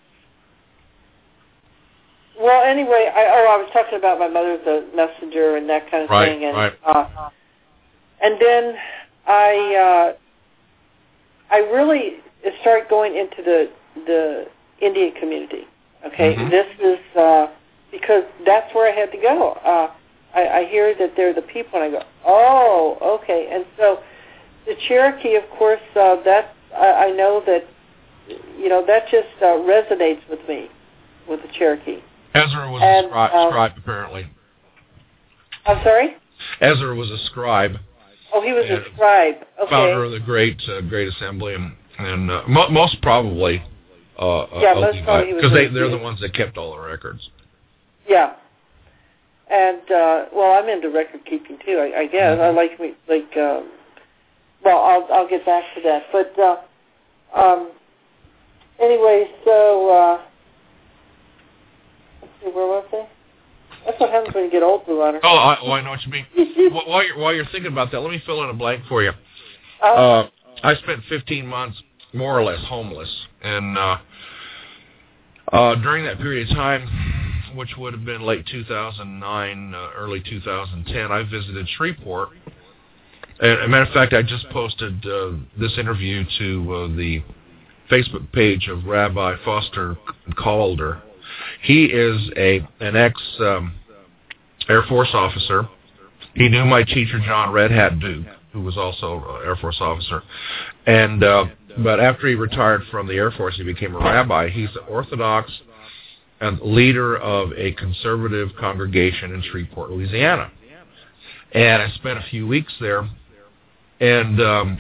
well, anyway, I, oh, I was talking about my mother's a messenger and that kind of right, thing, and right. uh, and then I uh, I really started going into the the Indian community. Okay, Mm-hmm. this is uh, because that's where I had to go. Uh, I, I hear that they're the people, and I go, oh, okay. And so the Cherokee, of course, uh, that I, I know that, you know, that just uh, resonates with me, with the Cherokee. Ezra was and, a scri- um, scribe, apparently. I'm sorry? Ezra was a scribe. Oh, he was and a scribe. Okay. Founder of the Great uh, Great Assembly, and, and uh, mo- most probably, uh, Yeah, most probably he was because they, a- they're the ones that kept all the records. Yeah. And, uh, well, I'm into record keeping, too, I, I guess. Mm-hmm. I like, me like, um, well, I'll, I'll get back to that. But, uh, um, anyway, so, uh, let's see, where was I? That's what happens when you get old, Blue Runner. Oh, I, oh, I know what you mean. Wh- while, you're, while you're thinking about that, let me fill in a blank for you. Uh, Uh, I spent fifteen months, more or less, homeless. And uh, uh, during that period of time, which would have been late two thousand nine, uh, early two thousand ten, I visited Shreveport. And, as a matter of fact, I just posted uh, this interview to uh, the Facebook page of Rabbi Foster Calder. He is a an ex um, Air Force officer. He knew my teacher, John Red Hat Duke, who was also an Air Force officer. And uh, but after he retired from the Air Force, he became a rabbi. He's the Orthodox and leader of a conservative congregation in Shreveport, Louisiana. And I spent a few weeks there, and um,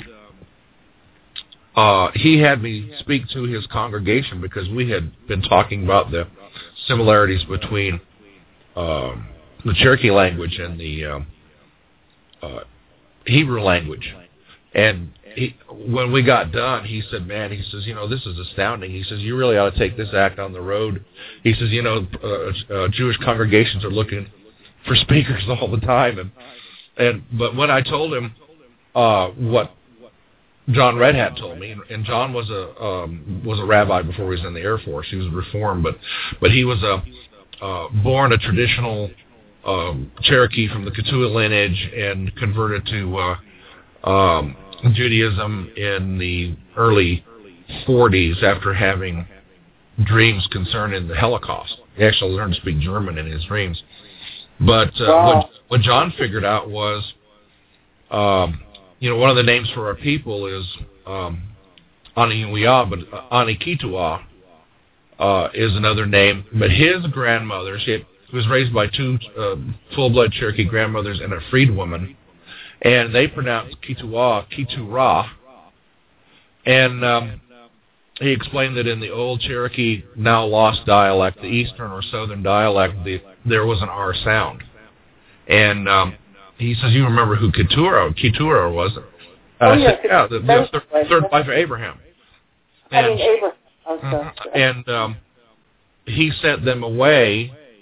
uh, he had me speak to his congregation because we had been talking about the similarities between um, the Cherokee language and the um, uh, Hebrew language. And he, when we got done, he said, man, he says, you know, this is astounding. He says, you really ought to take this act on the road. He says, you know, uh, uh, Jewish congregations are looking for speakers all the time. And, and but when I told him uh, what John Red Hat told me, and John was a um, was a rabbi before he was in the Air Force. He was reformed, but but he was a uh, born a traditional um, Cherokee from the Ketua lineage and converted to uh, um, Judaism in the early forties after having dreams concerning the Holocaust. He actually learned to speak German in his dreams. But uh, wow. what, what John figured out was, um, you know, one of the names for our people is um, Aniuya, but Anikitua uh, is another name. But his grandmother, she was raised by two uh, full-blood Cherokee grandmothers and a freedwoman, and they pronounced Kitua, Kitura. And um, he explained that in the old Cherokee, now lost dialect, the eastern or southern dialect, the, there was an R sound. And um, he says, you remember who Keturah, Keturah was? And oh, I yeah, said, yeah, the, the third, third wife of Abraham. And, I mean, Abraham. I'm mm-hmm. And um, he sent them away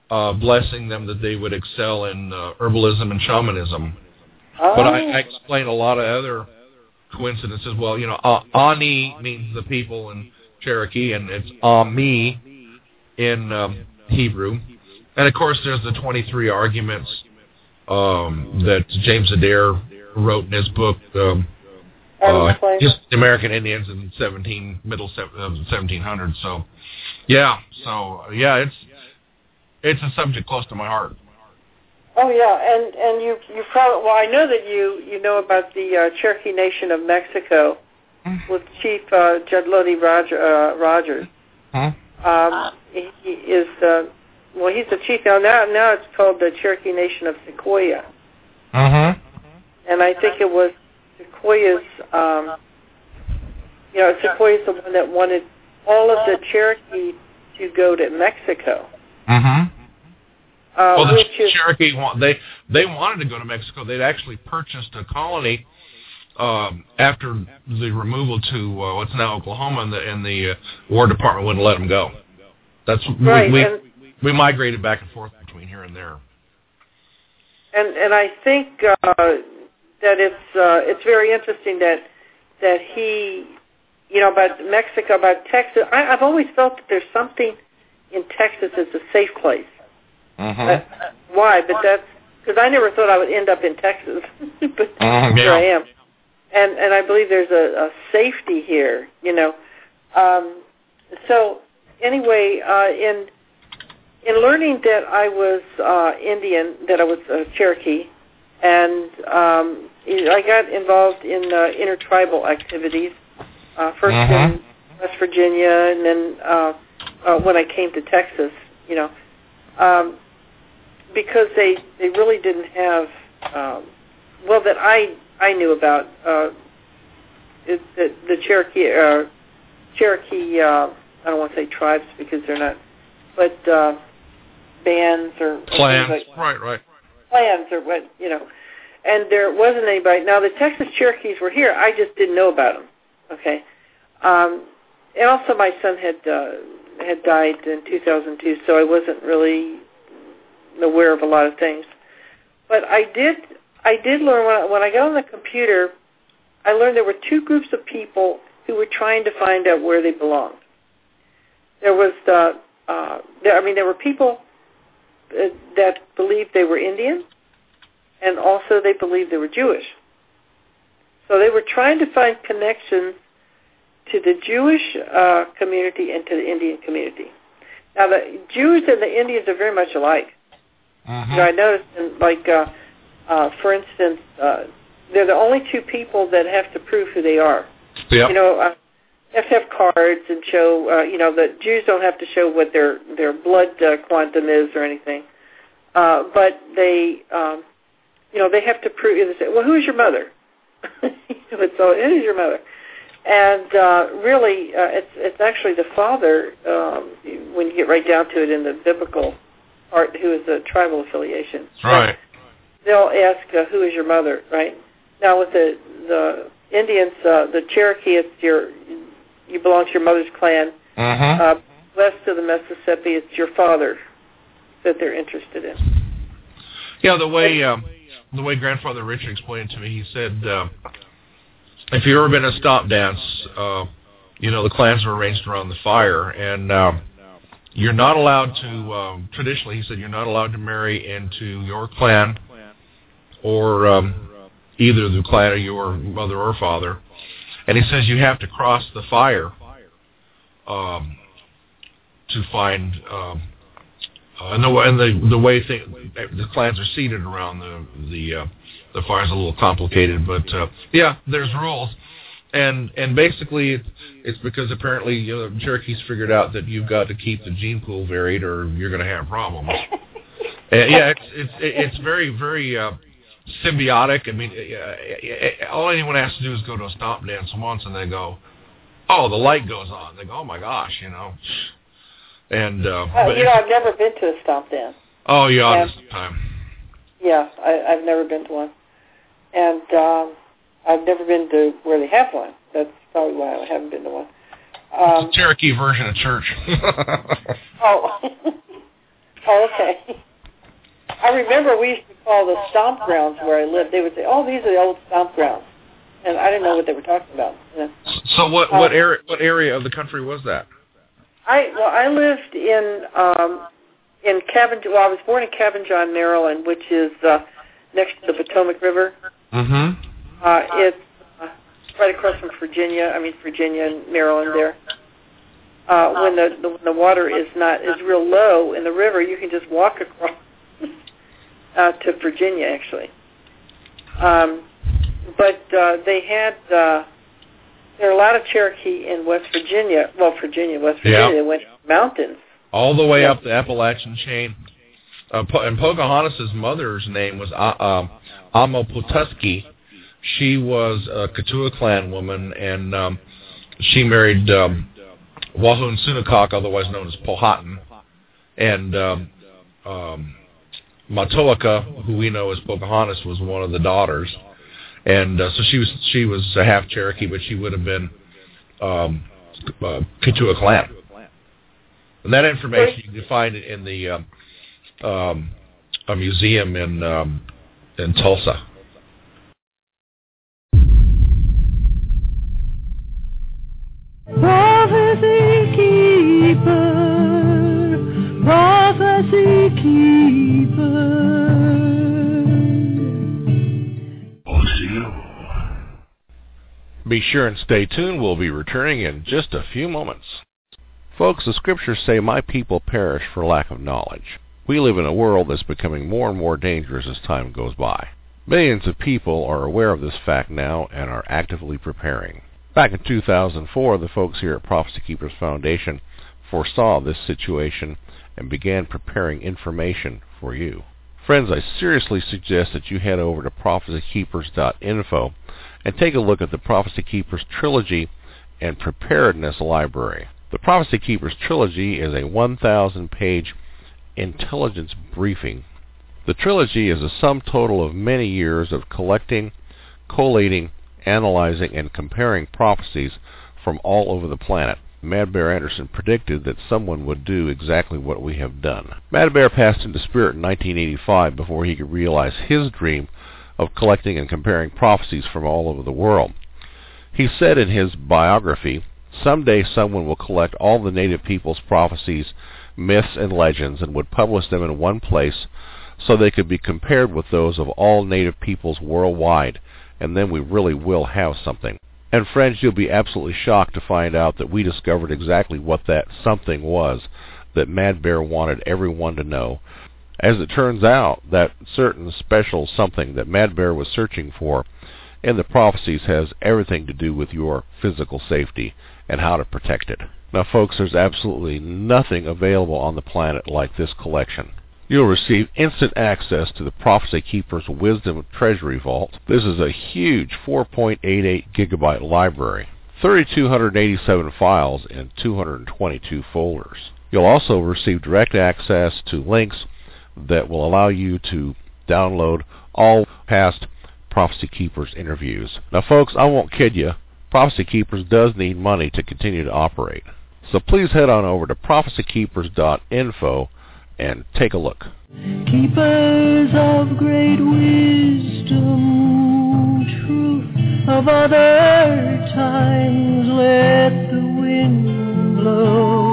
uh, blessing them that they would excel in uh, herbalism and shamanism. Oh. But I, I explain a lot of other coincidences. Well, you know, uh, Ani means the people in Cherokee, and it's Ami in um, Hebrew. And, of course, there's the twenty-three arguments um, that James Adair wrote in his book, um, uh, just American Indians in seventeen middle seventeen hundreds. So, yeah, so yeah, it's it's a subject close to my heart. Oh yeah, and and you you probably well I know that you you know about the uh, Cherokee Nation of Mexico with Chief uh, Judlody Roger, uh, Rogers. Huh? Um, he, he is uh, well he's the chief now. Now now it's called the Cherokee Nation of Sequoia. Uh huh. And I think it was Sequoia's. Um, you know, Sequoia's the one that wanted all of the Cherokee to go to Mexico. Uh huh. Uh, well, the which is, Cherokee they they wanted to go to Mexico. They'd actually purchased a colony um, after the removal to uh, what's now Oklahoma, and the, and the uh, War Department wouldn't let them go. That's right, we we, and, we migrated back and forth between here and there. And and I think uh, that it's uh, it's very interesting that that he, you know, about Mexico, about Texas. I, I've always felt that there's something in Texas that's a safe place. Uh-huh. Uh, why? But that's because I never thought I would end up in Texas, but uh, here yeah. I am. And and I believe there's a, a safety here, you know. Um, so anyway, uh, in in learning that I was uh, Indian, that I was uh, Cherokee, and um, I got involved in uh, intertribal activities. Uh, first uh-huh. in West Virginia, and then uh, uh, when I came to Texas, you know. Um, because they, they really didn't have, um, well, that I I knew about, uh, is the, the Cherokee, uh, Cherokee, uh, I don't want to say tribes because they're not, but uh, bands or... Clans, like, right, right. Clans or what, you know. And there wasn't anybody. Now, the Texas Cherokees were here. I just didn't know about them, okay? Um, and also my son had uh, had died in two thousand two, so I wasn't really aware of a lot of things. But I did I did learn when I, when I got on the computer, I learned there were two groups of people who were trying to find out where they belonged. There was the, uh, there, I mean, there were people uh, that believed they were Indian, and also they believed they were Jewish. So they were trying to find connections to the Jewish uh, community and to the Indian community. Now, the Jews and the Indians are very much alike. Uh-huh. You know, I noticed, in, like, uh, uh, for instance, uh, they're the only two people that have to prove who they are. Yep. You know, uh, they have to have cards and show, uh, you know, the Jews don't have to show what their, their blood uh, quantum is or anything. Uh, but they, um, you know, they have to prove, they say, well, who's your mother? So, who's your mother? And uh, really, uh, it's it's actually the father, um, when you get right down to it in the biblical part, who is a tribal affiliation. Right. They'll ask, uh, who is your mother, right? Now, with the the Indians, uh, the Cherokee, it's your, you belong to your mother's clan. Uh-huh. Uh, west of the Mississippi, it's your father that they're interested in. Yeah, the way um, the way Grandfather Richard explained it to me, he said, uh, if you've ever been to a stomp dance, uh, you know, the clans are arranged around the fire, and uh, you're not allowed to, um, traditionally, he said, you're not allowed to marry into your clan or um, either the clan of your mother or father. And he says you have to cross the fire um, to find, um, uh, and, the, and the the way th- the clans are seated around the the uh, the fire is a little complicated, but uh, yeah, there's rules, and and basically it's, it's because apparently, you know, Cherokees figured out that you've got to keep the gene pool varied or you're going to have problems. And yeah, it's it's it's very very uh, symbiotic. I mean, uh, all anyone has to do is go to a stomp dance once, and they go, "Oh, the light goes on." They go, "Oh my gosh," you know. And uh, uh, you know, I've never been to a stomp dance. Oh, you ought and, to sometime. Yeah, I, I've never been to one, and um, I've never been to where they have one. That's probably why I haven't been to one. Um, it's a Cherokee version of church. oh, oh, Okay. I remember we used to call the stomp grounds where I lived. They would say, "Oh, these are the old stomp grounds," and I didn't know what they were talking about. You know? So, what what um, area what area of the country was that? I well, I lived in um, in Cabin. Well, I was born in Cabin John, Maryland, which is uh, next to the Potomac River. Mm-hmm. Uh, it's uh, right across from Virginia. I mean, Virginia and Maryland there. Uh, when the, the when the water is not is real low in the river, you can just walk across uh, to Virginia, actually. Um, but uh, they had uh, there are a lot of Cherokee in West Virginia. Well, Virginia, West Virginia, yeah. They went to the mountains all the way yeah. up the Appalachian chain. Uh, and Pocahontas' mother's name was uh, um, Amo-Pawtuski. She was a Kituah Clan woman, and um, she married um, Wahun Sunakak, otherwise known as Powhatan, and um, um, Matoaka, who we know as Pocahontas, was one of the daughters, and uh, so she was she was a half Cherokee, but she would have been um, uh, Kituah Clan. And that information you can find in the um, um, a museum in um, in Tulsa. Prophecy keeper, prophecy keeper. Be sure and stay tuned. We'll be returning in just a few moments. Folks, the scriptures say, "My people perish for lack of knowledge." We live in a world that's becoming more and more dangerous as time goes by. Millions of people are aware of this fact now and are actively preparing. Back in two thousand four, the folks here at Prophecy Keepers Foundation foresaw this situation and began preparing information for you. Friends, I seriously suggest that you head over to prophecy keepers dot info and take a look at the Prophecy Keepers Trilogy and Preparedness Library. The Prophecy Keepers Trilogy is a one thousand page intelligence briefing. The trilogy is a sum total of many years of collecting, collating, analyzing, and comparing prophecies from all over the planet. Mad Bear Anderson predicted that someone would do exactly what we have done. Mad Bear passed into spirit in nineteen eighty-five before he could realize his dream of collecting and comparing prophecies from all over the world. He said in his biography, "Someday someone will collect all the native people's prophecies, myths, and legends and would publish them in one place so they could be compared with those of all native peoples worldwide, and then we really will have something." And friends, you'll be absolutely shocked to find out that we discovered exactly what that something was that Mad Bear wanted everyone to know. As it turns out, that certain special something that Mad Bear was searching for in the prophecies has everything to do with your physical safety and how to protect it. Now folks, there's absolutely nothing available on the planet like this collection. You'll receive instant access to the Prophecy Keepers Wisdom Treasury Vault. This is a huge four point eight eight gigabyte library, three thousand two hundred eighty-seven files in two hundred twenty-two folders. You'll also receive direct access to links that will allow you to download all past Prophecy Keepers interviews. Now folks, I won't kid you, Prophecy Keepers does need money to continue to operate. So please head on over to prophecy keepers dot info and take a look. Keepers of great wisdom, truth of other times, let the wind blow.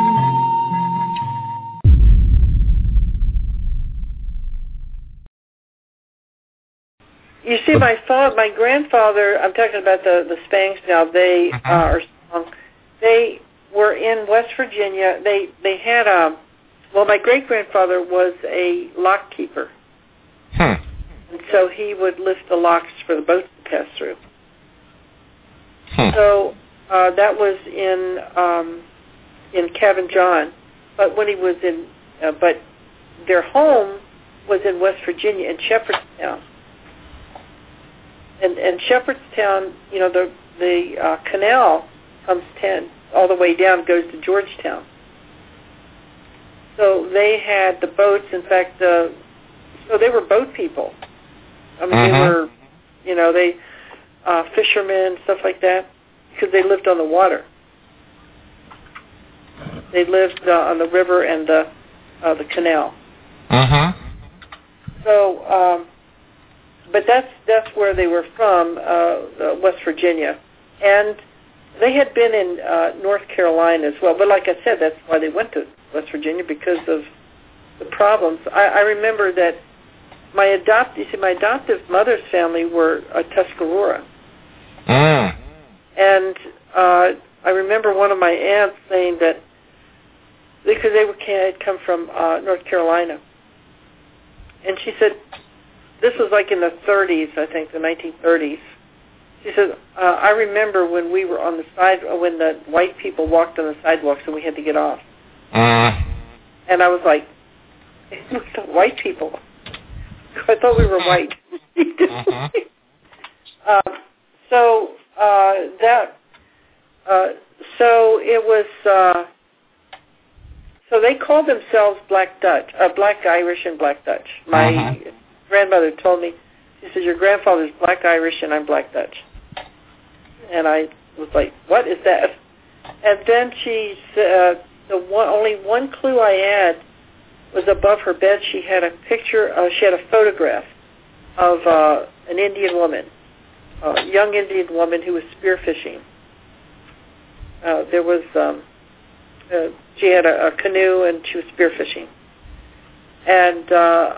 You see, my father, my grandfather, I'm talking about the, the Spangs now, they uh, are strong. They were in West Virginia. They, they had a... Well, my great-grandfather was a lock keeper. Hmm. And so he would lift the locks for the boats to pass through. Hmm. So uh, that was in um, in Cabin John. But when he was in... Uh, but their home was in West Virginia, in Shepherdstown. And, and Shepherdstown, you know, the, the uh, canal comes ten, all the way down, goes to Georgetown. So they had the boats. In fact, uh, so they were boat people. I mean, uh-huh. they were, you know, they uh, fishermen, stuff like that, because they lived on the water. They lived uh, on the river and the uh, the canal. so, um, but that's that's where they were from, uh, uh, West Virginia, and they had been in uh, North Carolina as well. But like I said, that's why they went to West Virginia, because of the problems. I, I remember that my adopt, you see, my adoptive mother's family were uh, Tuscarora, Mm. and uh, I remember one of my aunts saying that because they were had come from uh, North Carolina, and she said this was like in the thirties, I think, the nineteen thirties. She said, uh, "I remember when we were on the side, when the white people walked on the sidewalks and we had to get off." Mm. And I was like, "White people? I thought we were white." Uh-huh. uh, so uh, that, uh, so it was. Uh, so they called themselves Black Dutch, uh, Black Irish and Black Dutch. My Uh-huh. grandmother told me, she says, "Your grandfather's Black Irish and I'm Black Dutch." And I was like, "What is that?" And then she said, uh, the one, only one clue I had was above her bed. She had a picture, uh, she had a photograph of uh, an Indian woman, a young Indian woman who was spearfishing. Uh, there was, um, uh, she had a, a canoe and she was spearfishing. And uh,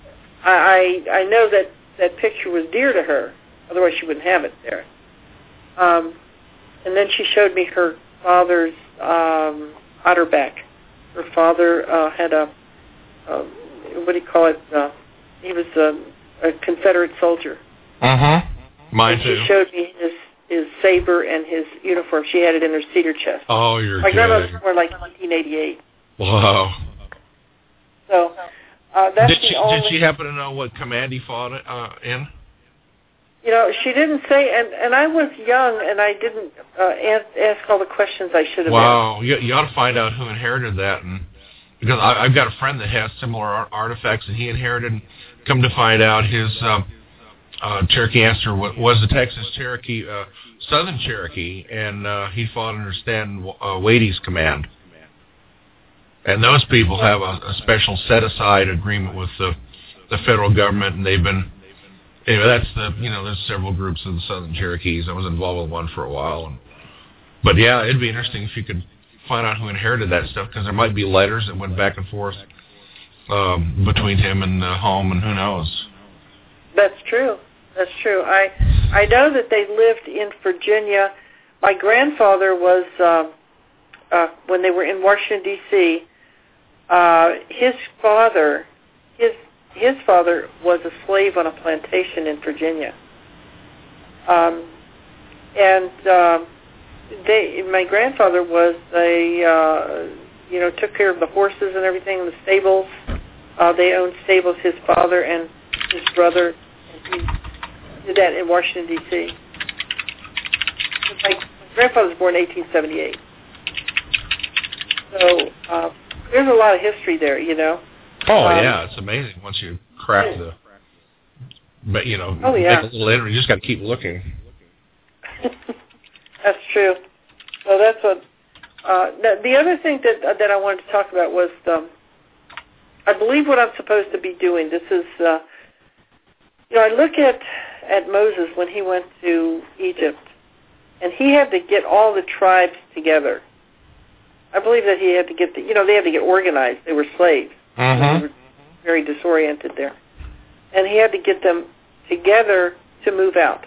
I, I know that that picture was dear to her, otherwise she wouldn't have it there. Um, and then she showed me her father's um, otterback. Her father uh, had a, uh, what do you call it? Uh, he was a, a Confederate soldier. Uh-huh. Mine and too. she showed me his, his saber and his uniform. She had it in her cedar chest. Oh, you're My grandma was kidding. born like nineteen eighty-eight. Wow. So uh, that's Did the she, only... did she happen to know what command he fought uh, in? You know, she didn't say, and, and I was young, and I didn't uh, ask, ask all the questions I should have Wow, you, you ought to find out who inherited that, and because I, I've got a friend that has similar ar- artifacts that he inherited. Come to find out, his uh, uh, Cherokee ancestor was, was the Texas Cherokee, uh, Southern Cherokee, and uh, he fought under Stan uh, Wade's command. And those people have a, a special set-aside agreement with the the federal government, and they've been. Anyway, that's the, you know, there's several groups of the Southern Cherokees. I was involved with one for a while. And, but, yeah, it'd be interesting if you could find out who inherited that stuff, because there might be letters that went back and forth um, between him and uh, home, and who knows. That's true. That's true. I I know that they lived in Virginia. My grandfather was, uh, uh, when they were in Washington, D C, uh, his father, his His father was a slave on a plantation in Virginia, um, and um, they. My grandfather was a, uh, you know, took care of the horses and everything in the stables. Uh, they owned stables. His father and his brother, and he did that in Washington D C. My grandfather was born in eighteen seventy-eight, so uh, there's a lot of history there, you know. Oh, Um, yeah, it's amazing once you crack the, but you know, Oh, yeah. make a little entry, you just got to keep looking. That's true. So that's what. Uh, the, the other thing that uh, that I wanted to talk about was, um, I believe what I'm supposed to be doing. This is, uh, you know, I look at at Moses when he went to Egypt, and he had to get all the tribes together. I believe that he had to get the, you know, they had to get organized. They were slaves. Mm-hmm. They were very disoriented there. And he had to get them together to move out.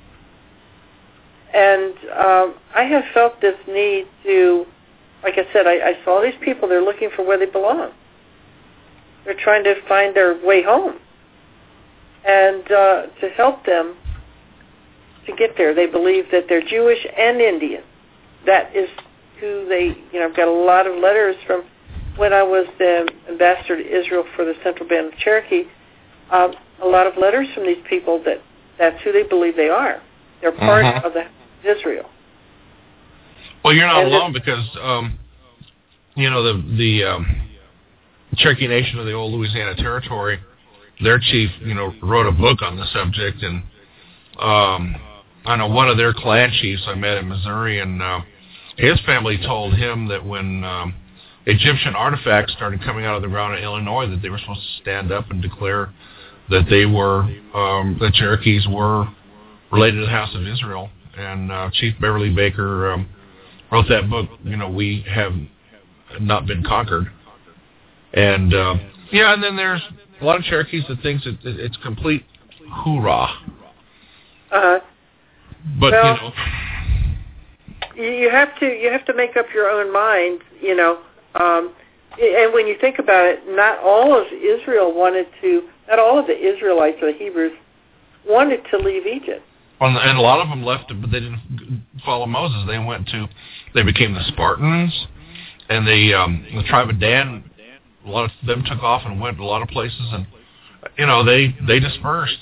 And um, I have felt this need to, like I said, I, I saw these people, they're looking for where they belong. They're trying to find their way home. And uh, to help them to get there, they believe that they're Jewish and Indian. That is who they, you know, I've got a lot of letters from when I was the ambassador to Israel for the Central Band of Cherokee, um, a lot of letters from these people that that's who they believe they are. They're part Uh-huh. of the Israel. Well, you're not And alone because, um, you know, the the um, Cherokee Nation of the old Louisiana Territory, their chief, you know, wrote a book on the subject, and um, I know one of their clan chiefs I met in Missouri, and uh, his family told him that when um, Egyptian artifacts started coming out of the ground in Illinois, that they were supposed to stand up and declare that they were, um, the Cherokees were related to the House of Israel. And uh, Chief Beverly Baker um, wrote that book, you know, We Have Not Been Conquered. And, uh, yeah, and then there's a lot of Cherokees that thinks it, it, it's complete hoorah. Uh-huh. But, well, you know... You have to you have to make up your own mind, you know. Um, and when you think about it, not all of Israel wanted to, not all of the Israelites or the Hebrews wanted to leave Egypt. Well, and a lot of them left, but they didn't follow Moses. They went to, they became the Spartans, and the um, the tribe of Dan. A lot of them took off and went to a lot of places, and you know they they dispersed.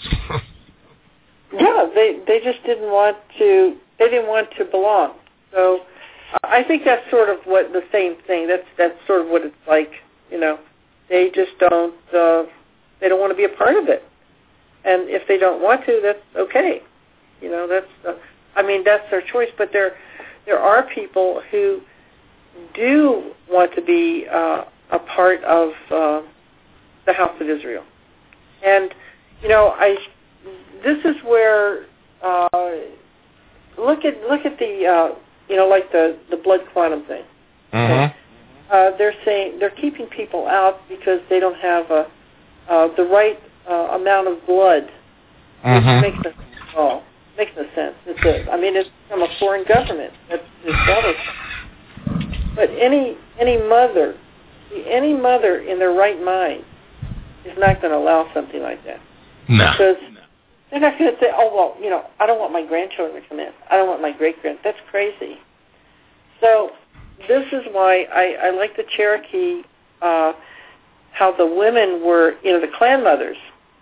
Yeah, they they just didn't want to. They didn't want to belong. So I think that's sort of what the same thing. That's that's sort of what it's like. You know, they just don't. Uh, they don't want to be a part of it. And if they don't want to, that's okay. You know, that's. Uh, I mean, that's their choice. But there, there are people who do want to be uh, a part of uh, the House of Israel. And you know, I. This is where uh, look at look at the. Uh, You know, like the, the blood quantum thing. Mm-hmm. Uh, they're saying they're keeping people out because they don't have a, uh, the right uh, amount of blood. Mm-hmm. It makes no sense at all. Makes no sense. It's a, I mean, it's from a foreign government. That's it's other. But any any mother, any mother in their right mind is not going to allow something like that. No. Because they're not going to say, oh, well, you know, I don't want my grandchildren to come in. I don't want my great-grand. That's crazy. So this is why I, I like the Cherokee, uh, how the women were, you know, the clan mothers,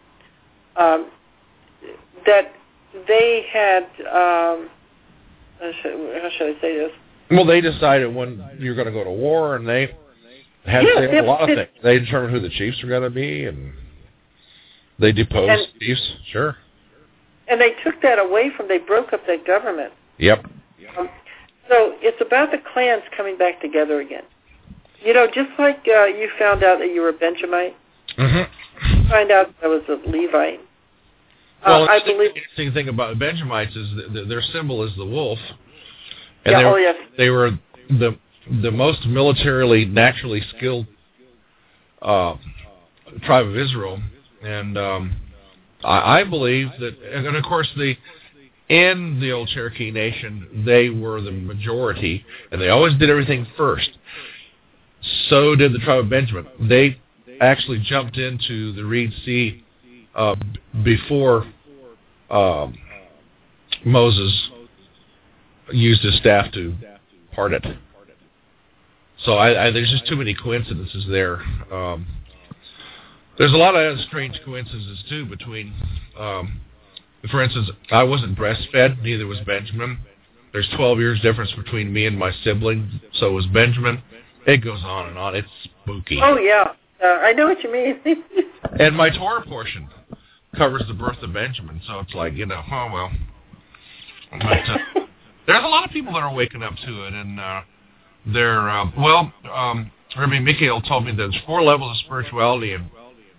um, that they had, um, how, should, how should I say this? Well, they decided when you're going to go to war, and they had yeah, to say they, a lot of they, things. They determined who the chiefs were going to be, and they deposed and, chiefs, sure. And they took that away from, they broke up that government. Yep. Um, so it's about the clans coming back together again. You know, just like uh, you found out that you were a Benjamite, mm-hmm. you find out that I was a Levite. Well, uh, I believe the interesting thing about Benjamites is that their symbol is the wolf. And yeah, they, oh, were, yes. they were the the most militarily, naturally skilled uh, tribe of Israel. And um, I, I believe that, and of course, the in the old Cherokee Nation, they were the majority, and they always did everything first. So did the tribe of Benjamin. They actually jumped into the Reed Sea uh, b- before um, Moses used his staff to part it. So I, I, there's just too many coincidences there. Um, there's a lot of other strange coincidences, too, between... Um, for instance, I wasn't breastfed, neither was Benjamin. There's twelve years difference between me and my sibling, so was Benjamin. It goes on and on. It's spooky. Oh, yeah. Uh, I know what you mean. And my Torah portion covers the birth of Benjamin, so it's like, you know, oh, well. But, uh, there's a lot of people that are waking up to it, and uh, they're, uh, well, um, Rabbi Mikhail told me there's four levels of spirituality in,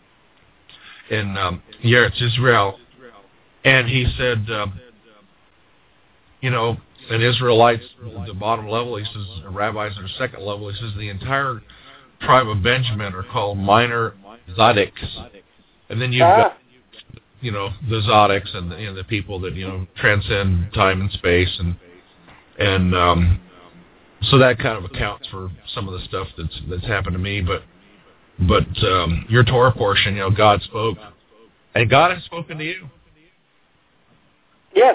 in um, Eretz Israel. And he said, uh, you know, in Israelites, the bottom level, he says, rabbis are the second level. He says the entire tribe of Benjamin are called minor Tzaddiks. And then you've ah. got, you know, the Tzaddiks and the, you know, the people that, you know, transcend time and space. And and um, so that kind of accounts for some of the stuff that's that's happened to me. But, but um, your Torah portion, you know, God spoke. And God has spoken to you. Yes.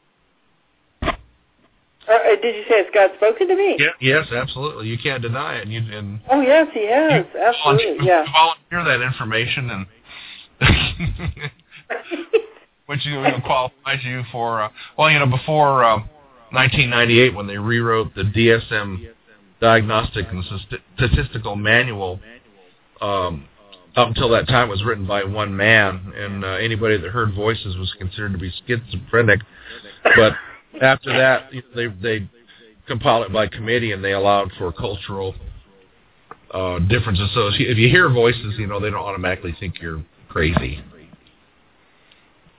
Uh, did you say it's God spoken to me? Yeah, yes, absolutely. You can't deny it. You, and oh, yes, he has. you Absolutely, yeah. volunteer that information, and which you know, qualifies you for, uh, well, you know, before uh, nineteen ninety-eight when they rewrote the D S M Diagnostic and Statistical Manual, um, up until that time was written by one man, and uh, anybody that heard voices was considered to be schizophrenic. But after that, they they compiled it by committee, and they allowed for cultural uh, differences. So if you hear voices, you know, they don't automatically think you're crazy.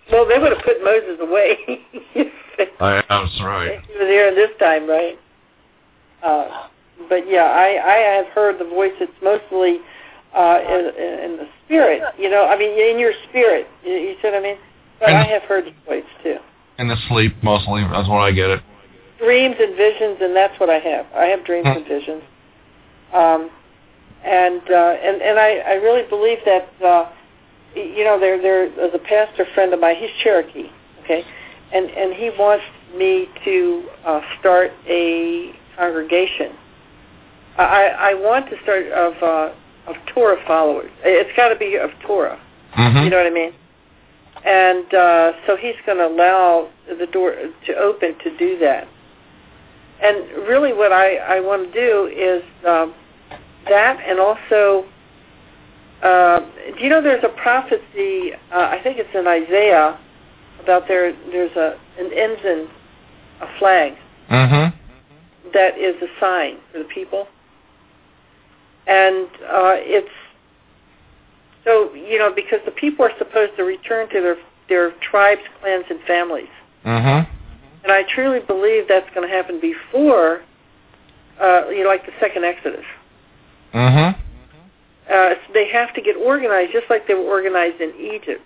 Well, they would have put Moses away. I, that's right. He was here this time, right? Uh, but yeah, I, I have heard the voice. It's mostly uh, in, in the spirit, you know. I mean, in your spirit. You, you see what I mean? But and I have heard the voice too. In the sleep, mostly. That's what I get it. Dreams and visions, and that's what I have. I have dreams hmm. and visions. Um, and uh, and and I, I really believe that. Uh, you know, there there's a pastor friend of mine. He's Cherokee, okay, and and he wants me to uh, start a congregation. I I want to start of uh, of Torah followers. It's got to be of Torah. Mm-hmm. You know what I mean? And uh, so he's going to allow the door to open to do that. And really, what I I want to do is um, that, and also. Uh, do you know there's a prophecy, uh, I think it's in Isaiah, about there there's a an ensign, a flag, mm-hmm. that is a sign for the people. And uh, it's, so, you know, because the people are supposed to return to their, their tribes, clans, and families. Mm-hmm. And I truly believe that's going to happen before, uh, you know, like the second Exodus. Mm-hmm. Uh, so they have to get organized, just like they were organized in Egypt.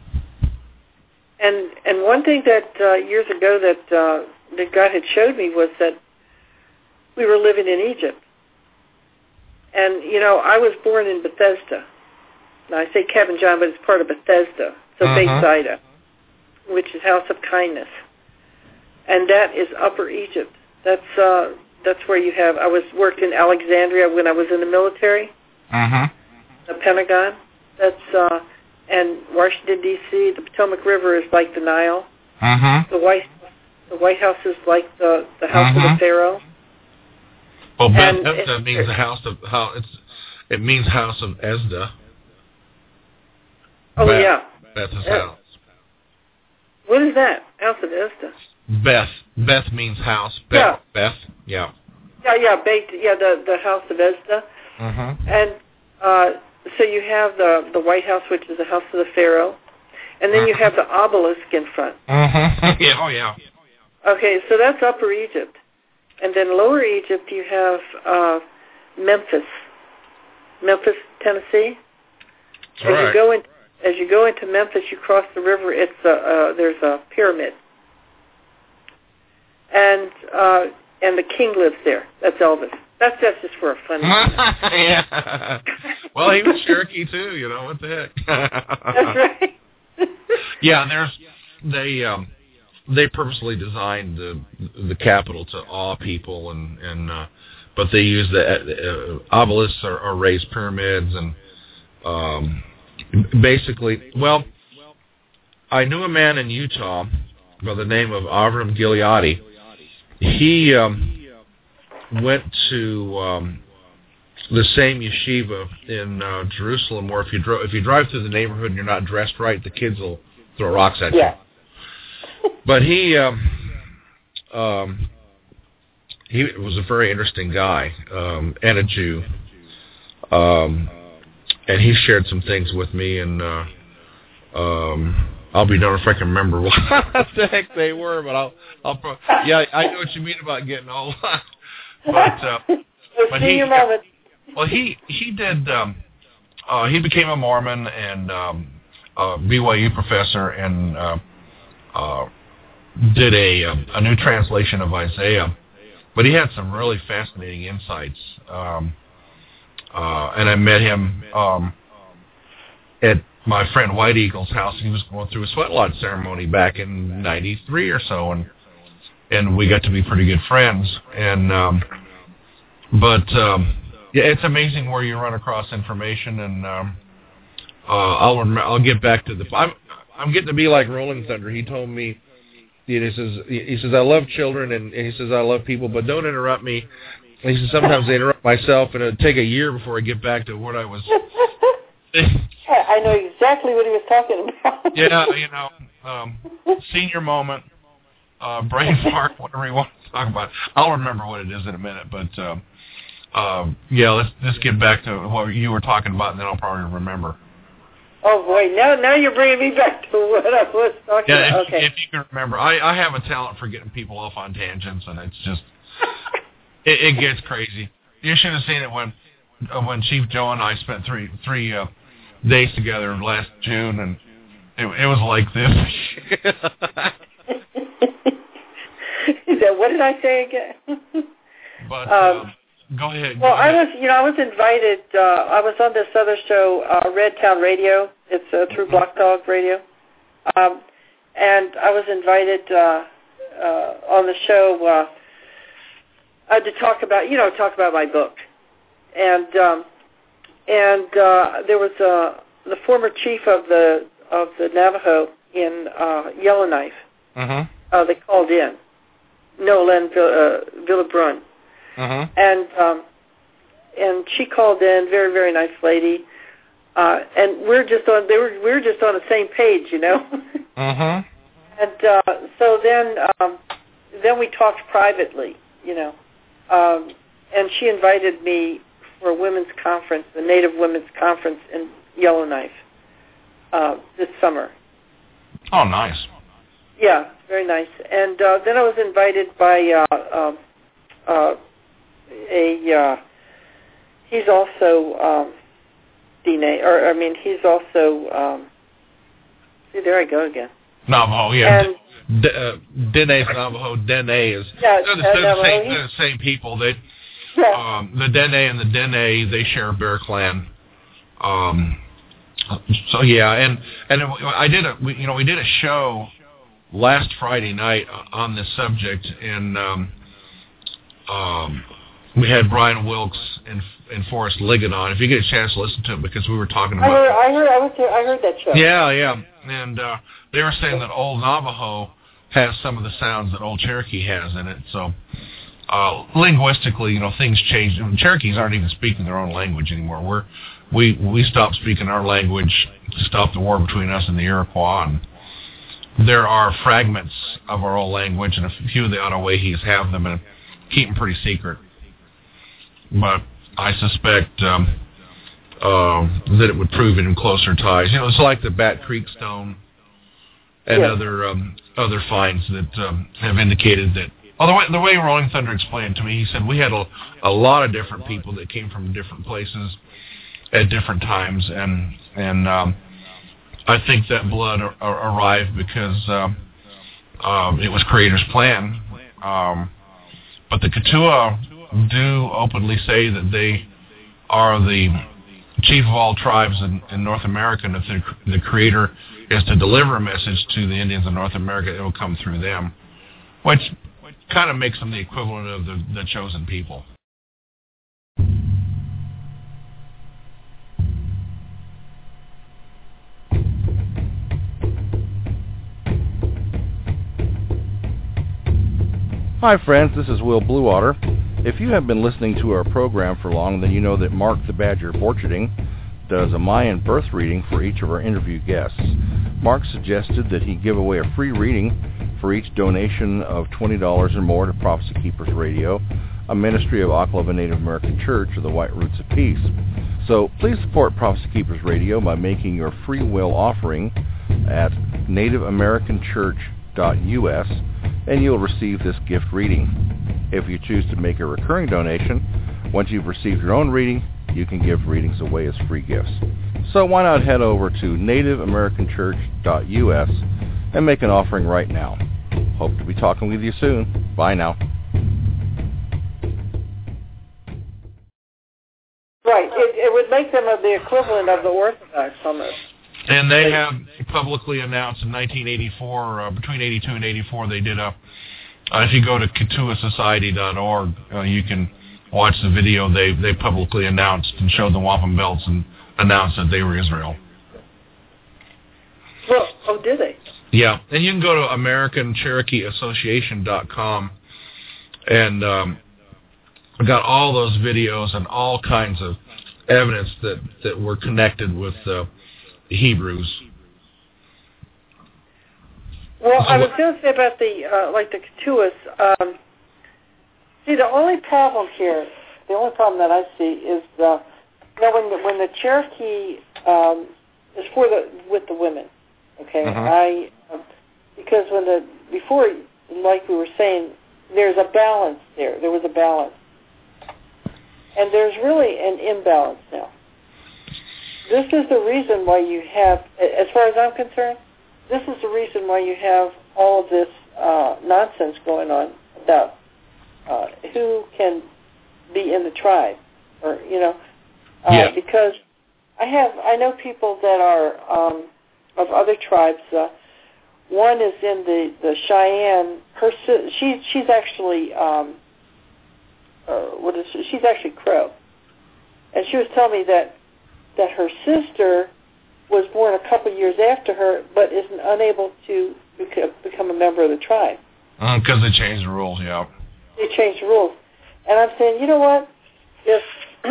And and one thing that uh, years ago that uh, that God had showed me was that we were living in Egypt. And you know, I was born in Bethesda. Now I say Kevin John, but it's part of Bethesda, so uh-huh. Bethsaida, which is House of Kindness, and that is Upper Egypt. That's uh, that's where you have. I was worked in Alexandria when I was in the military. Uh-huh. The Pentagon, that's, uh, and Washington, D C, the Potomac River is like the Nile. Uh-huh. The White the White House is like the, the House uh-huh. of the Pharaoh. Well, Bethesda means the house of, how it's, it means House of Esda. Oh, Beth, yeah. Beth's uh, house. What is that? House of Esda? Beth. Beth means house. Beth. Yeah. Beth, yeah. Yeah, yeah, baked, yeah, the, the House of Esda. Uh-huh. And uh, so you have the the White House, which is the House of the Pharaoh, and then uh-huh. you have the obelisk in front. Uh-huh. yeah, oh, yeah. Okay, so that's Upper Egypt. And then Lower Egypt, you have uh, Memphis, Memphis, Tennessee. That's as right. you go in, as you go into Memphis, you cross the river. It's a, uh, there's a pyramid, and uh, and the king lives there. That's Elvis. That's that's just for a fun. yeah. Well, he was Cherokee too. You know what the heck? That's right. yeah, there's they um, they purposely designed the the capital to awe people, and and uh, but they use the uh, obelisks or, or raised pyramids, and um, basically, well, I knew a man in Utah by the name of Avram Gileadi. He um, went to um, the same yeshiva in uh, Jerusalem, where if you dro- if you drive through the neighborhood and you're not dressed right, the kids will throw rocks at yeah. you. But he um, um, he was a very interesting guy um, and a Jew, um, and he shared some things with me, and uh, um, I'll be darned if I can remember what the heck they were, but I'll I'll pro- yeah I know what you mean about getting old. But, uh, but he, well, he he did. Um, uh, he became a Mormon and um, a B Y U professor, and uh, uh, did a a new translation of Isaiah. But he had some really fascinating insights. Um, uh, and I met him um, at my friend White Eagle's house. He was going through a sweat lodge ceremony back in ninety-three or so, and. And we got to be pretty good friends, and um, but um, yeah, it's amazing where you run across information. And um, uh, I'll rem- I'll get back to the. I'm I'm getting to be like Rolling Thunder. He told me, he says he says I love children, and he says I love people, but don't interrupt me. And he says sometimes I interrupt myself, and it'll take a year before I get back to what I was. I know exactly what he was talking about. yeah, you know, um, senior moment. Uh, brain fart, whatever you want to talk about. I'll remember what it is in a minute, but um, uh, yeah, let's let's get back to what you were talking about, and then I'll probably remember. Oh boy, now now you're bringing me back to what I was talking yeah, about. If, okay. if you can remember, I, I have a talent for getting people off on tangents, and it's just it, it gets crazy. You should have seen it when uh, when Chief Joe and I spent three three uh, days together last June, and it, it was like this. So what did I say again? But um, um, go ahead. Well, go ahead. I was, you know, I was invited. Uh, I was on this other show, uh, Red Town Radio. It's uh, through Block Dog Radio, um, and I was invited uh, uh, on the show uh, uh, to talk about, you know, talk about my book, and um, and uh, there was uh, the former chief of the of the Navajo in uh, Yellowknife. Mm-hmm. Uh, they called in. Nolan uh, Villebrun, uh-huh. and um, and she called in, very very nice lady, uh, and we're just on they were we were just on the same page, you know. Uh-huh. And uh, so then um, then we talked privately, you know, um, and she invited me for a women's conference, the Native Women's Conference in Yellowknife uh, this summer. Oh, nice. Yeah, very nice. And uh, then I was invited by uh, um, uh, a, uh, he's also um, Dene, or I mean, he's also, um, see, there I go again. Navajo, yeah. And, D- uh, Dene Navajo, Dene is, yeah, they're, the, uh, they're, the same, Navajo, they're the same people. They, yeah. um, the Dene and the Dene, they share a Bear Clan. Um, so yeah, and and I did a, we, you know, we did a show last Friday night on this subject, and um, um, we had Brian Wilkes and, and Forrest Liggett on. If you get a chance to listen to it, because we were talking about. I heard, I heard, I, was, I heard that show. Yeah, yeah, and uh, they were saying that Old Navajo has some of the sounds that Old Cherokee has in it. So uh, linguistically, you know, things change. I mean, Cherokees aren't even speaking their own language anymore. We're we we stopped speaking our language to stop the war between us and the Iroquois. And there are fragments of our old language, and a few of the Ottawahies have them and keep them pretty secret. But I suspect um, uh, that it would prove even closer ties. You know, it's like the Bat Creek Stone and yeah. other um, other finds that um, have indicated that. Oh, the way, the way Rolling Thunder explained it to me, he said we had a, a lot of different people that came from different places at different times, and and um, I think that blood ar- ar- arrived because um, um, it was Creator's plan. Um, but the Keetoowah do openly say that they are the chief of all tribes in, in North America, and if the, the Creator is to deliver a message to the Indians of North America, it will come through them, which kind of makes them the equivalent of the, the chosen people. Hi friends, this is Will Bluewater. If you have been listening to our program for long, then you know that Mark the Badger Borcherding does a Mayan birth reading for each of our interview guests. Mark suggested that he give away a free reading for each donation of twenty dollars or more to Prophecy Keepers Radio, a ministry of Oklahoma Native American Church of the White Roots of Peace. So please support Prophecy Keepers Radio by making your free will offering at native american church dot u s, and you'll receive this gift reading. If you choose to make a recurring donation, once you've received your own reading, you can give readings away as free gifts. So why not head over to native american church dot u s and make an offering right now. Hope to be talking with you soon. Bye now. Right. It, it would make them the equivalent of the Orthodox almost. And they have publicly announced in nineteen eighty-four, uh, between eighty-two and eighty-four, they did a, uh, if you go to Keetoowah Society dot org, uh, you can watch the video. They they publicly announced and showed the wampum belts and announced that they were Israel. Well, oh, did they? Yeah, and you can go to American Cherokee Association dot com, and um, I got all those videos and all kinds of evidence that, that were connected with uh, the Hebrews. Well, so I was going to say about the, uh, like the Keetoowahs, um, see, the only problem here, the only problem that I see is, uh, you know, when the, when the Cherokee um, is for the with the women. Okay, uh-huh. I um, because when the before, like we were saying, there's a balance there. There was a balance, and there's really an imbalance now. This is the reason why you have, as far as I'm concerned, this is the reason why you have all of this uh, nonsense going on about uh, who can be in the tribe, or you know, uh, yeah. because I have I know people that are um, of other tribes. Uh, one is in the, the Cheyenne. Her she she's actually um, uh, what is she? She's actually Crow, and she was telling me that that her sister was born a couple years after her, but is unable to become a member of the tribe. Because uh, they changed the rules, yeah. They changed the rules. And I'm saying, you know what? If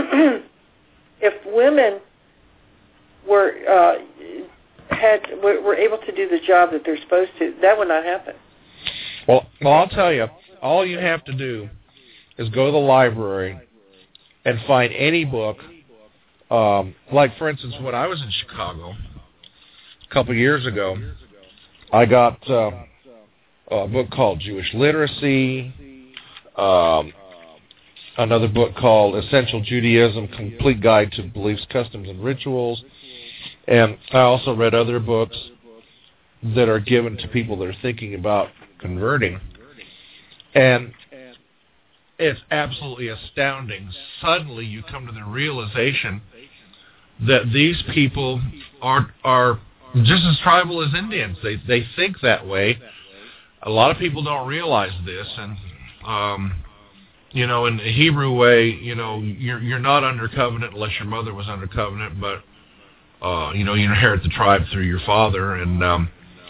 if women were uh, had were, were able to do the job that they're supposed to, that would not happen. Well, well, I'll tell you, all you have to do is go to the library and find any book. Um, like, for instance, when I was in Chicago a couple years ago, I got uh, a book called Jewish Literacy, um, another book called Essential Judaism, Complete Guide to Beliefs, Customs, and Rituals, and I also read other books that are given to people that are thinking about converting, and it's absolutely astounding. Suddenly you come to the realization that these people are are just as tribal as Indians. They they think that way. A lot of people don't realize this, and um, you know, in the Hebrew way, you know, you're you're not under covenant unless your mother was under covenant, but uh, you know, you inherit the tribe through your father, and um,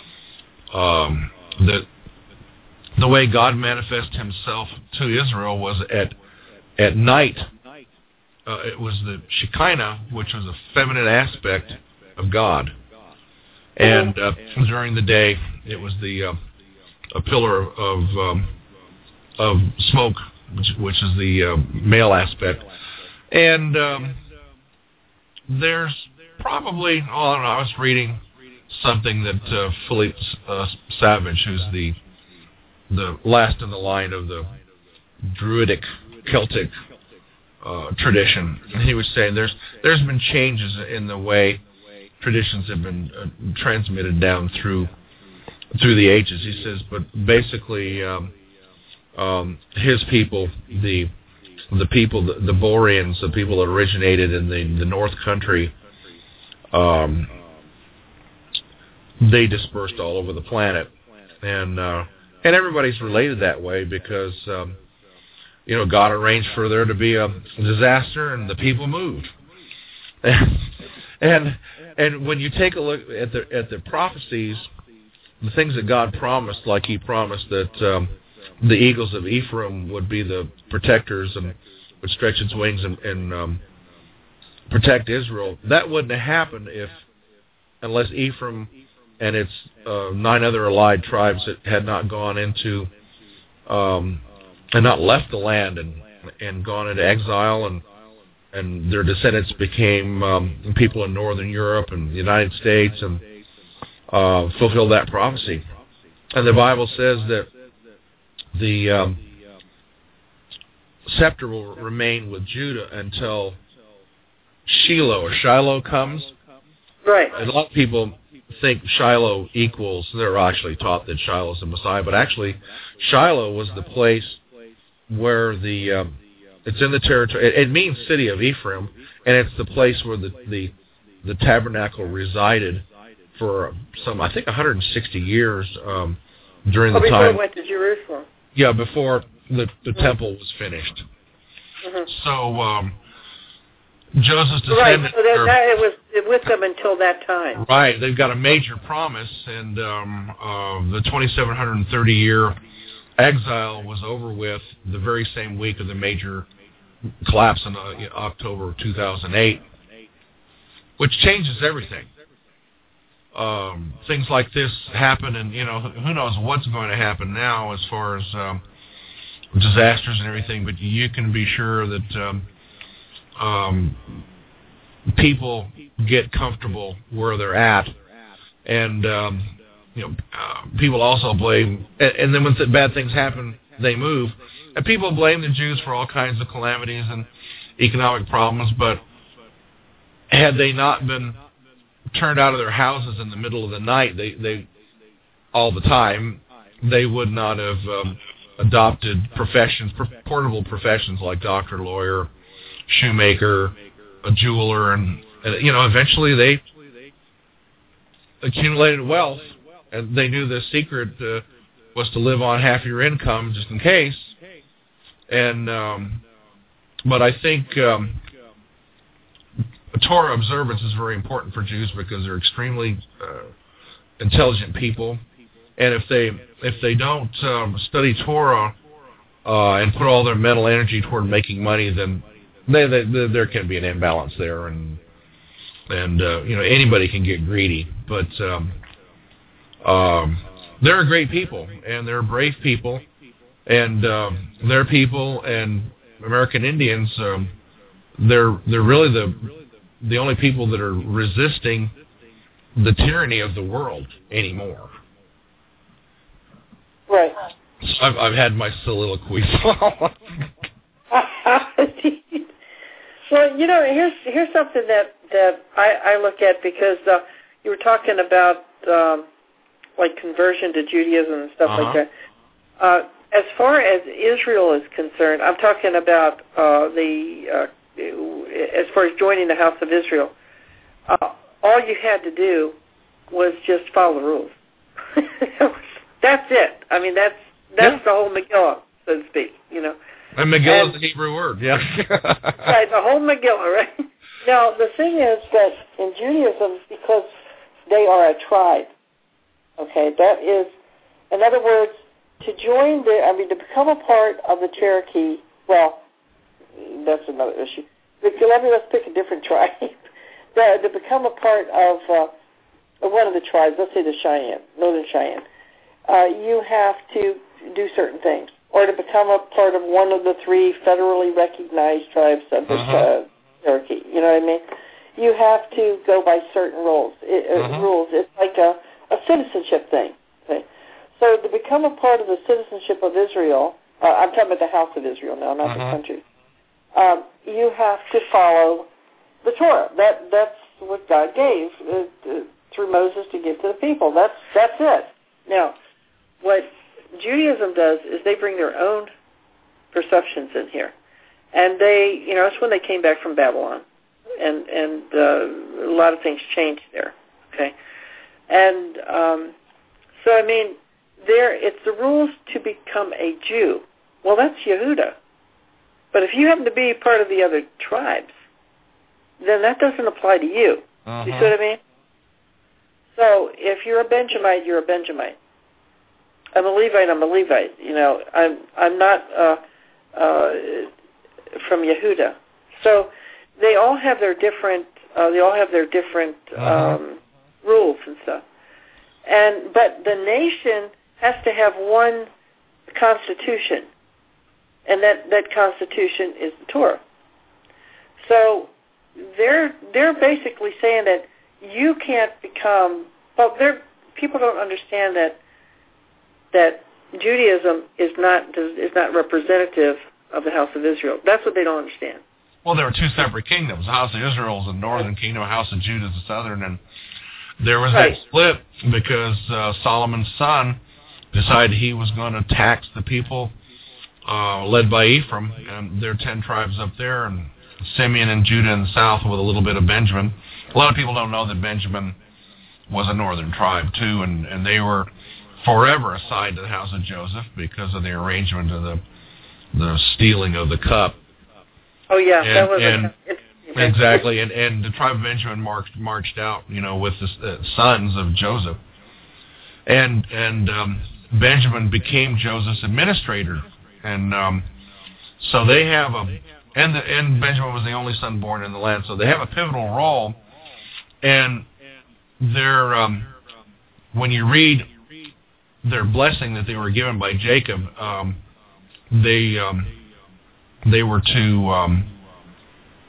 um, the the way God manifested Himself to Israel was at at night. Uh, it was the Shekinah, which was a feminine aspect of God, and uh, during the day it was the uh, a pillar of um, of smoke, which, which is the uh, male aspect. And um, there's probably, oh, I don't know, I was reading something that uh, Philippe uh, Savage, who's the the last in the line of the Druidic Celtic Uh, tradition, and he was saying there's there's been changes in the way traditions have been uh, transmitted down through through the ages. He says, but basically, um, um, his people, the the people, the, the Boreans, the people that originated in the the North Country, um, they dispersed all over the planet, and uh, and everybody's related that way because. Um, You know, God arranged for there to be a disaster, and the people moved. and and when you take a look at the at the prophecies, the things that God promised, like He promised that um, the eagles of Ephraim would be the protectors and would stretch its wings and, and um, protect Israel, that wouldn't have happened if unless Ephraim and its uh, nine other allied tribes that had not gone into um, and not left the land and and gone into exile, and and their descendants became um, people in Northern Europe and the United States and uh, fulfilled that prophecy. And the Bible says that the um, scepter will remain with Judah until Shiloh or Shiloh comes. Right. And a lot of people think Shiloh equals, they're actually taught that Shiloh is the Messiah, but actually Shiloh was the place where the, um, it's in the territory, it, it means city of Ephraim, and it's the place where the, the, the tabernacle resided for some, I think, one hundred sixty years um, during oh, the before time. Before it went to Jerusalem. Yeah, before the, the mm-hmm. temple was finished. Mm-hmm. So, um, Joseph's descendants... Right, so that, are, that, it was with them until that time. Right, they've got a major promise, and um, uh, the twenty-seven thirty year exile was over with the very same week of the major collapse in uh, October of two thousand eight, which changes everything. Um, things like this happen, and you know, who knows what's going to happen now as far as um, disasters and everything, but you can be sure that um, um, people get comfortable where they're at, and um, you know, uh, people also blame, and, and then when th- bad things happen, they move, and people blame the Jews for all kinds of calamities and economic problems. But had they not been turned out of their houses in the middle of the night, they, they all the time, they would not have um, adopted professions, portable professions like doctor, lawyer, shoemaker, a jeweler, and, and you know, eventually they accumulated wealth, and they knew the secret uh, was to live on half your income just in case. And um, but I think um, Torah observance is very important for Jews because they're extremely uh, intelligent people, and if they if they don't um, study Torah uh, and put all their mental energy toward making money, then they, they, they, there can be an imbalance there, and and uh, you know, anybody can get greedy, but um, um, they're great people and they're brave people, and uh, their people and American Indians, um, they're they're really the the only people that are resisting the tyranny of the world anymore. Right. I've I've had my soliloquy. Well, you know, here's here's something that that I, I look at, because uh, you were talking about um, like conversion to Judaism and stuff uh-huh. like that. Uh, as far as Israel is concerned, I'm talking about uh, the uh, as far as joining the House of Israel. Uh, all you had to do was just follow the rules. That's it. I mean, that's that's yeah. the whole Megillah, so to speak. You know. And Megillah is the Hebrew word, yeah. Right, the whole Megillah, right? Now, the thing is that in Judaism, because they are a tribe, okay, that is, in other words, to join the, I mean, to become a part of the Cherokee, well, that's another issue. But let me, let's pick a different tribe. the, to become a part of uh, one of the tribes, let's say the Cheyenne, Northern Cheyenne, uh, you have to do certain things, or to become a part of one of the three federally recognized tribes of the uh-huh. uh, Cherokee. You know what I mean? You have to go by certain rules. It, uh-huh. Rules. It's like a, a citizenship thing. Okay? So to become a part of the citizenship of Israel, uh, I'm talking about the House of Israel now, not uh-huh. the country. Um, you have to follow the Torah. That that's what God gave uh, uh, through Moses to give to the people. That's that's it. Now, what Judaism does is they bring their own perceptions in here, and they, you know, it's when they came back from Babylon, and and uh, a lot of things changed there. Okay, and um, so I mean, there it's the rules to become a Jew. Well, that's Yehuda, but if you happen to be part of the other tribes, then that doesn't apply to you. Uh-huh. You see what I mean? So if you're a Benjamite, you're a Benjamite. I'm a Levite. I'm a Levite. You know, I'm I'm not uh, uh, from Yehuda. So they all have their different. Uh, they all have their different um, uh-huh. rules and stuff. And but the nation has to have one constitution, and that, that constitution is the Torah. So they're they're basically saying that you can't become. Well, they're people don't understand that. that Judaism is not is not representative of the House of Israel. That's what they don't understand. Well, there were two separate kingdoms. The House of Israel is the northern kingdom, the House of Judah is the southern, and there was right. that split because uh, Solomon's son decided he was going to tax the people uh, led by Ephraim, and there are ten tribes up there, and Simeon and Judah in the south with a little bit of Benjamin. A lot of people don't know that Benjamin was a northern tribe, too, and, and they were forever assigned to the house of Joseph because of the arrangement of the the stealing of the cup. Oh yeah, and, that was and, a, it's, exactly. And and the tribe of Benjamin marched marched out, you know, with the uh, sons of Joseph, and and um, Benjamin became Joseph's administrator, and um, so they have a and the, and Benjamin was the only son born in the land, so they have a pivotal role, and they're um, when you read their blessing that they were given by Jacob, um, they um, they were to um,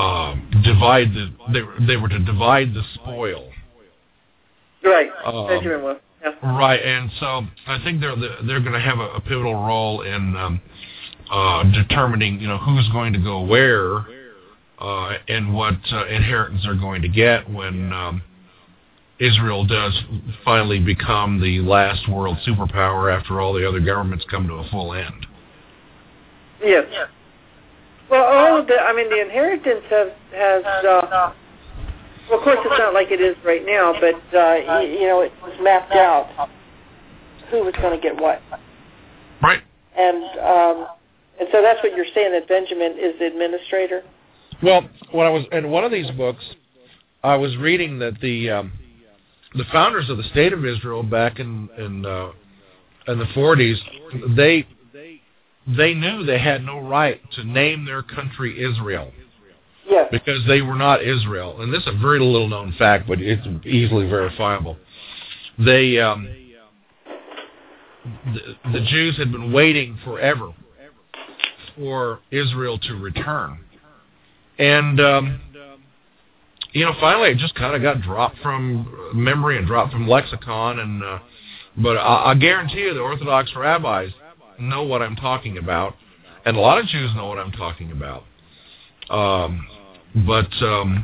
um, divide the they were, they were to divide the spoil. Right, um, Benjamin was. Yeah. Right, and so I think they're they're going to have a, a pivotal role in um, uh, determining, you know, who's going to go where uh, and what uh, inheritance they're going to get when um, Israel does finally become the last world superpower after all the other governments come to a full end. Yes. Well, all of the, I mean, the inheritance has, has uh, well, of course, it's not like it is right now, but, uh, you, you know, it was mapped out who was going to get what. Right. And um, and so that's what you're saying, that Benjamin is the administrator? Well, when I was in one of these books, I was reading that the um, the founders of the State of Israel back in in, uh, in the forties, they they knew they had no right to name their country Israel. Yes. Because they were not Israel. And this is a very little known fact, but it's easily verifiable. They, um, the, the Jews had been waiting forever for Israel to return. And, um, you know, finally it just kind of got dropped from memory and dropped from lexicon. And uh, But I, I guarantee you the Orthodox rabbis know what I'm talking about. And a lot of Jews know what I'm talking about. Um, but um,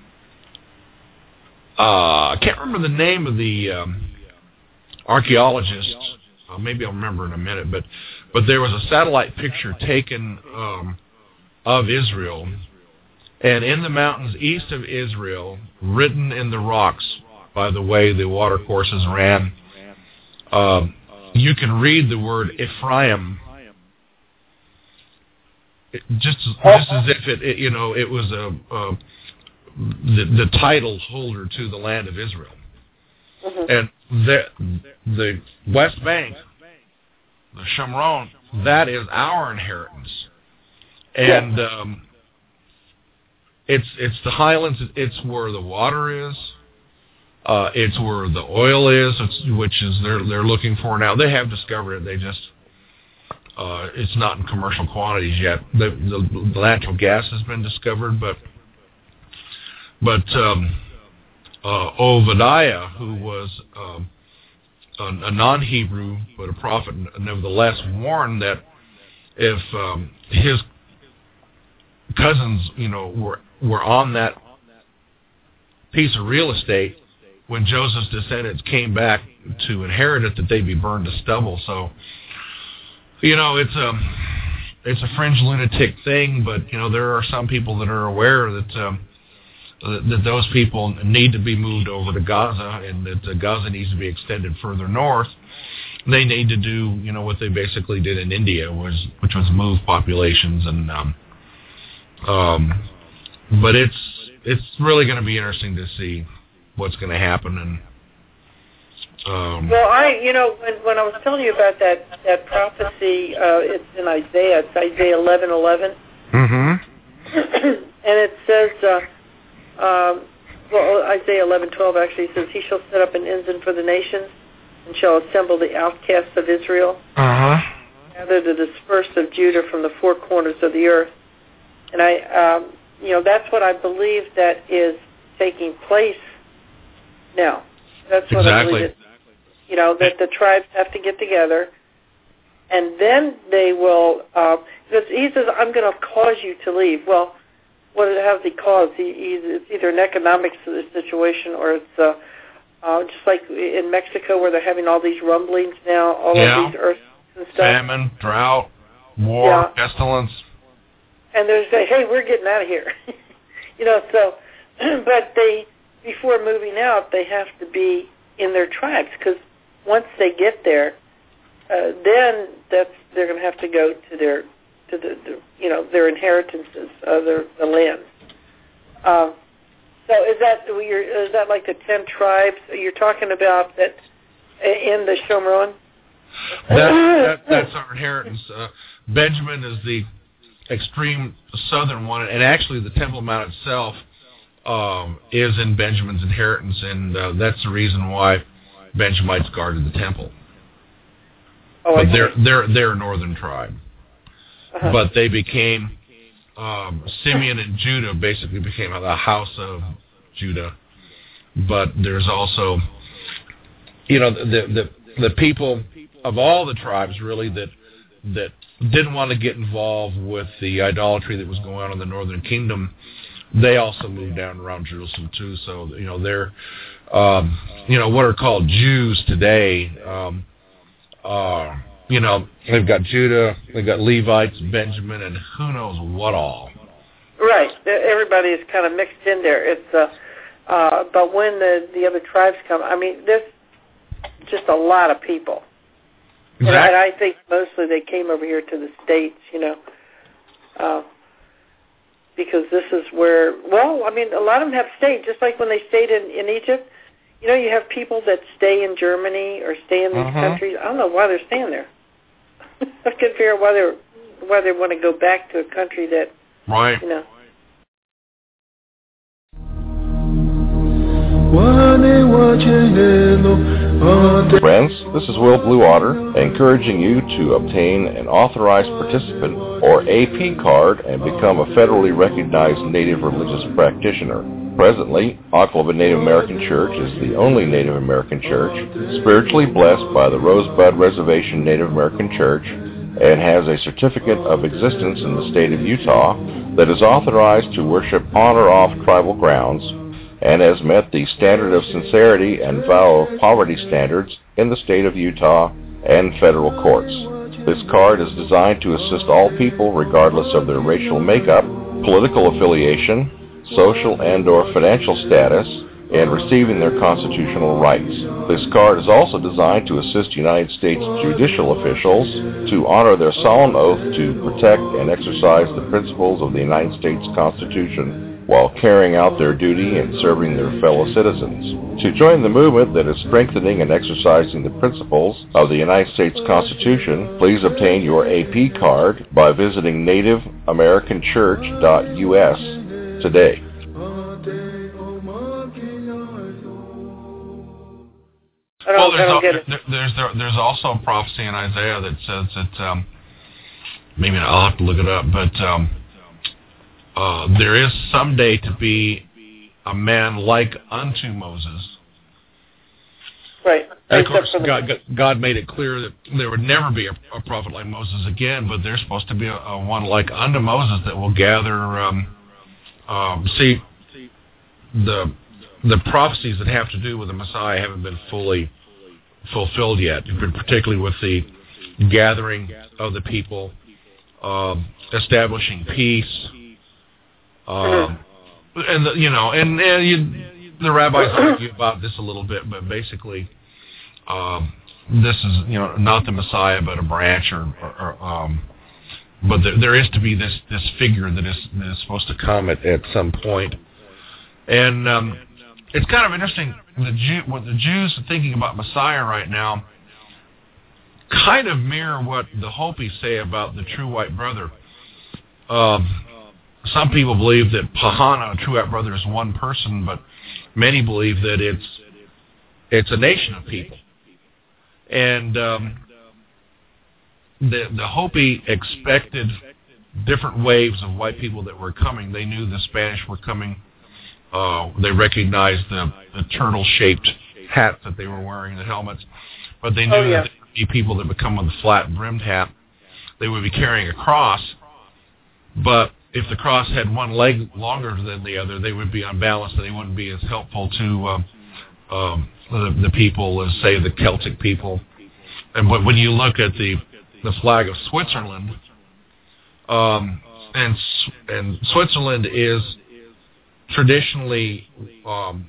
uh, I can't remember the name of the um, archaeologist. Uh, maybe I'll remember in a minute. But but there was a satellite picture taken um, of Israel, and in the mountains east of Israel, written in the rocks by the way the watercourses ran, um, you can read the word Ephraim. It, just just as if it, it you know it was a, a the, the title holder to the land of Israel. Mm-hmm. And the the West Bank, the Shomron, that is our inheritance. And yeah. um, it's it's the highlands. It's where the water is. Uh, it's where the oil is, which is they're they're looking for now. They have discovered it. They just Uh, it's not in commercial quantities yet. The, the, the natural gas has been discovered, but but um, uh, Obadiah, who was um, a, a non-Hebrew but a prophet, nevertheless warned that if um, his cousins, you know, were were on that piece of real estate when Joseph's descendants came back to inherit it, that they'd be burned to stubble. So. You know, it's a it's a fringe lunatic thing, but you know there are some people that are aware that um, that those people need to be moved over to Gaza, and that uh, Gaza needs to be extended further north. They need to do you know what they basically did in India, was which was move populations, and um, um, but it's it's really going to be interesting to see what's going to happen. And Um, well, I, you know, when, when I was telling you about that that prophecy, uh, it's in Isaiah. It's Isaiah eleven eleven. Mm-hmm. And it says, uh, um, well, Isaiah eleven twelve actually says, "He shall set up an ensign for the nations, and shall assemble the outcasts of Israel, uh-huh. gather the dispersed of Judah from the four corners of the earth." And I, um, you know, that's what I believe that is taking place now. That's what exactly. I believe. It, You know, that the tribes have to get together, and then they will, uh, because he says, "I'm going to cause you to leave." Well, what has he caused? He, he's, it's either an economic situation, or it's uh, uh, just like in Mexico where they're having all these rumblings now, all yeah. of these earthquakes and stuff. Famine, drought, war, yeah. pestilence. And they're saying, "Hey, we're getting out of here." You know, so, but they, before moving out, they have to be in their tribes, because once they get there, uh, then that's they're going to have to go to their to the, the you know their inheritances, uh, their the land. Uh, so is that is that like the ten tribes you're talking about that in the Shomron? That, that, that's our inheritance. Uh, Benjamin is the extreme southern one, and actually the Temple Mount itself um, is in Benjamin's inheritance, and uh, that's the reason why Benjamites guarded the temple. Oh, but I they're they're they're a northern tribe. Uh-huh. But they became um, Simeon and Judah basically became the house of Judah. But there's also, you know, the the the people of all the tribes really that that didn't want to get involved with the idolatry that was going on in the northern kingdom. They also moved down around Jerusalem too. So you know they're um, you know what are called Jews today. Um, uh, you know they've got Judah, they've got Levites, Benjamin, and who knows what all. Right, everybody is kind of mixed in there. It's uh, uh, but when the the other tribes come, I mean, there's just a lot of people. Exactly. And I think mostly they came over here to the States, you know, uh, because this is where, well, I mean, a lot of them have stayed, just like when they stayed in, in Egypt. You know, you have people that stay in Germany or stay in these uh-huh. countries. I don't know why they're staying there. I couldn't figure out why, they're, why they want to go back to a country that, right. you know. Friends, this is Will Bluewater, encouraging you to obtain an authorized participant or A P card and become a federally recognized Native religious practitioner. Presently, Ocklawaha Native American Church is the only Native American church spiritually blessed by the Rosebud Reservation Native American Church and has a certificate of existence in the state of Utah that is authorized to worship on or off tribal grounds and has met the standard of sincerity and vow of poverty standards in the state of Utah and federal courts. This card is designed to assist all people regardless of their racial makeup, political affiliation, social and or financial status, and receiving their constitutional rights. This card is also designed to assist United States judicial officials to honor their solemn oath to protect and exercise the principles of the United States Constitution while carrying out their duty and serving their fellow citizens. To join the movement that is strengthening and exercising the principles of the United States Constitution, please obtain your A P card by visiting native american church dot U S today. Well, there's, al- there, there's there, there's also a prophecy in Isaiah that says that um, maybe I'll have to look it up, but um, uh, there is someday to be a man like unto Moses. Right. And of course, God, God made it clear that there would never be a, a prophet like Moses again, but there's supposed to be a, a one like unto Moses that will gather. Um, um, see, the the prophecies that have to do with the Messiah haven't been fully fulfilled yet, particularly with the gathering of the people, um, establishing peace, um, and the, you know, and, and you, the rabbis argue about this a little bit, but basically, um, this is you know not the Messiah, but a branch, or, or, or um, but there, there is to be this this figure that is that is supposed to come at, at some point, and. Um, It's kind of interesting, the Jew, what the Jews are thinking about Messiah right now kind of mirror what the Hopis say about the true white brother. Um, some people believe that Pahana, a true white brother, is one person, but many believe that it's it's a nation of people. And um, the, the Hopi expected different waves of white people that were coming. They knew the Spanish were coming. Uh, they recognized the, the turtle-shaped hats that they were wearing, the helmets, but they knew oh, yeah. that there would be people that would come with a flat-brimmed hat. They would be carrying a cross, but if the cross had one leg longer than the other, they would be unbalanced and they wouldn't be as helpful to um, um, the, the people as, say, the Celtic people. And when you look at the the flag of Switzerland, um, and and Switzerland is traditionally, um,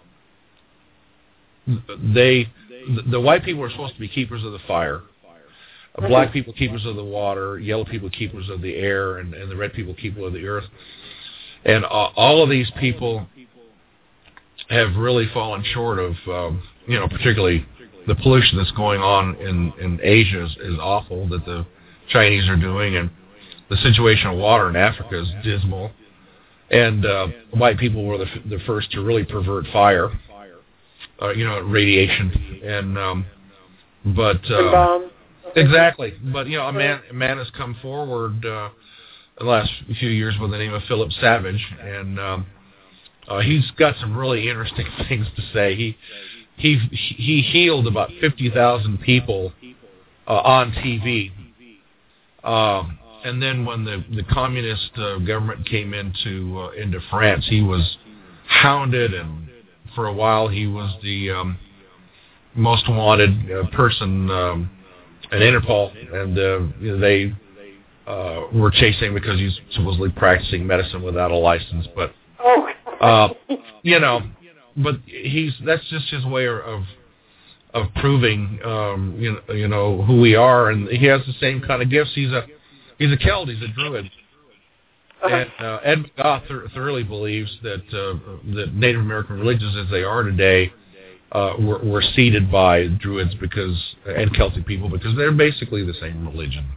they the, the white people are supposed to be keepers of the fire, uh, black people keepers of the water, yellow people keepers of the air, and, and the red people keepers of the earth. And uh, all of these people have really fallen short of, um, you know, particularly the pollution that's going on in, in Asia is, is awful that the Chinese are doing, and the situation of water in Africa is dismal. And uh, white people were the, f- the first to really pervert fire, uh, you know, radiation, and um, but uh, bombs. Exactly, but you know, a man, a man has come forward uh, the last few years by the name of Philip Savage, and um, uh, he's got some really interesting things to say. He he he healed about fifty thousand people uh, on T V, um, and then when the the communist uh, government came into uh, into France, he was hounded, and for a while he was the um, most wanted uh, person um, at Interpol, and uh, you know, they uh, were chasing him because he's supposedly practicing medicine without a license. But oh, uh, you know, but he's that's just his way of of proving um, you know you know who we are, and he has the same kind of gifts. He's a he's a Celt, he's a druid. And uh, Ed McGaugh th- thoroughly believes that uh, that Native American religions, as they are today, uh, were, were seeded by Druids because and Celtic people because they're basically the same religion.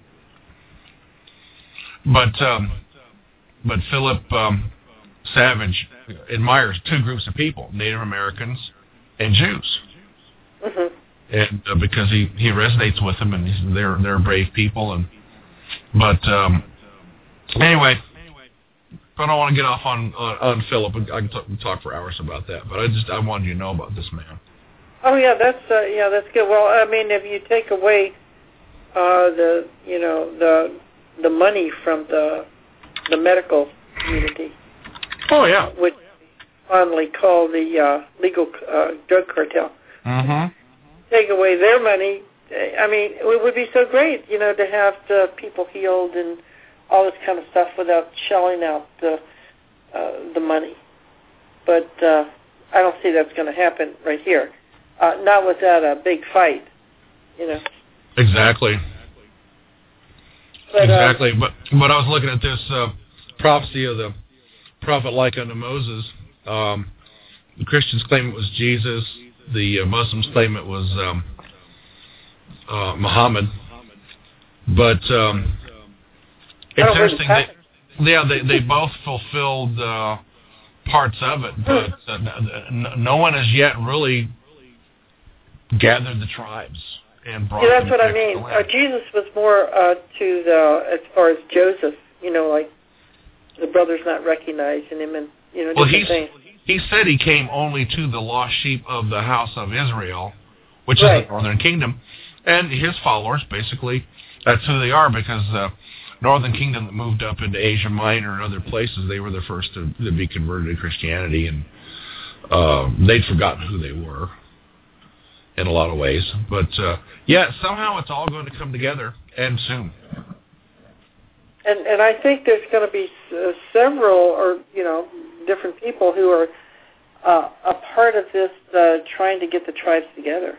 But um, but Philip um, Savage admires two groups of people: Native Americans and Jews, mm-hmm. and uh, because he, he resonates with them, and he's, they're they're brave people. And but um, anyway. I don't want to get off on on, on Philip. I can t- talk for hours about that, but I just I wanted you to know about this man. Oh yeah, that's uh, yeah, that's good. Well, I mean, if you take away uh, the you know the the money from the the medical community, oh yeah, which fondly call the uh, legal uh, drug cartel, mm-hmm. take away their money. I mean, it would be so great, you know, to have the people healed and all this kind of stuff without shelling out the uh, the money. But uh, I don't see that's going to happen right here. Uh, not without a big fight, you know. Exactly. But, exactly. Um, but but I was looking at this uh, prophecy of the prophet like unto Moses. Um, the Christians claim it was Jesus. The uh, Muslims claim it was um, uh, Muhammad. But um, it's interesting. They, yeah, they they both fulfilled uh, parts of it, but uh, no, no one has yet really gathered the tribes and brought. Yeah, them that's what I to mean. the Uh, land. Jesus was more uh, to the as far as Joseph, you know, like the brothers not recognizing him, and you know, Well, different he's, things. he said he came only to the lost sheep of the house of Israel, which Right. is the northern kingdom, and his followers basically that's who they are because. Uh, Northern Kingdom that moved up into Asia Minor and other places, they were the first to, to be converted to Christianity, and uh, they'd forgotten who they were in a lot of ways. But, uh, yeah, somehow it's all going to come together, and soon. And and I think there's going to be uh, several, or, you know, different people who are uh, a part of this uh, trying to get the tribes together.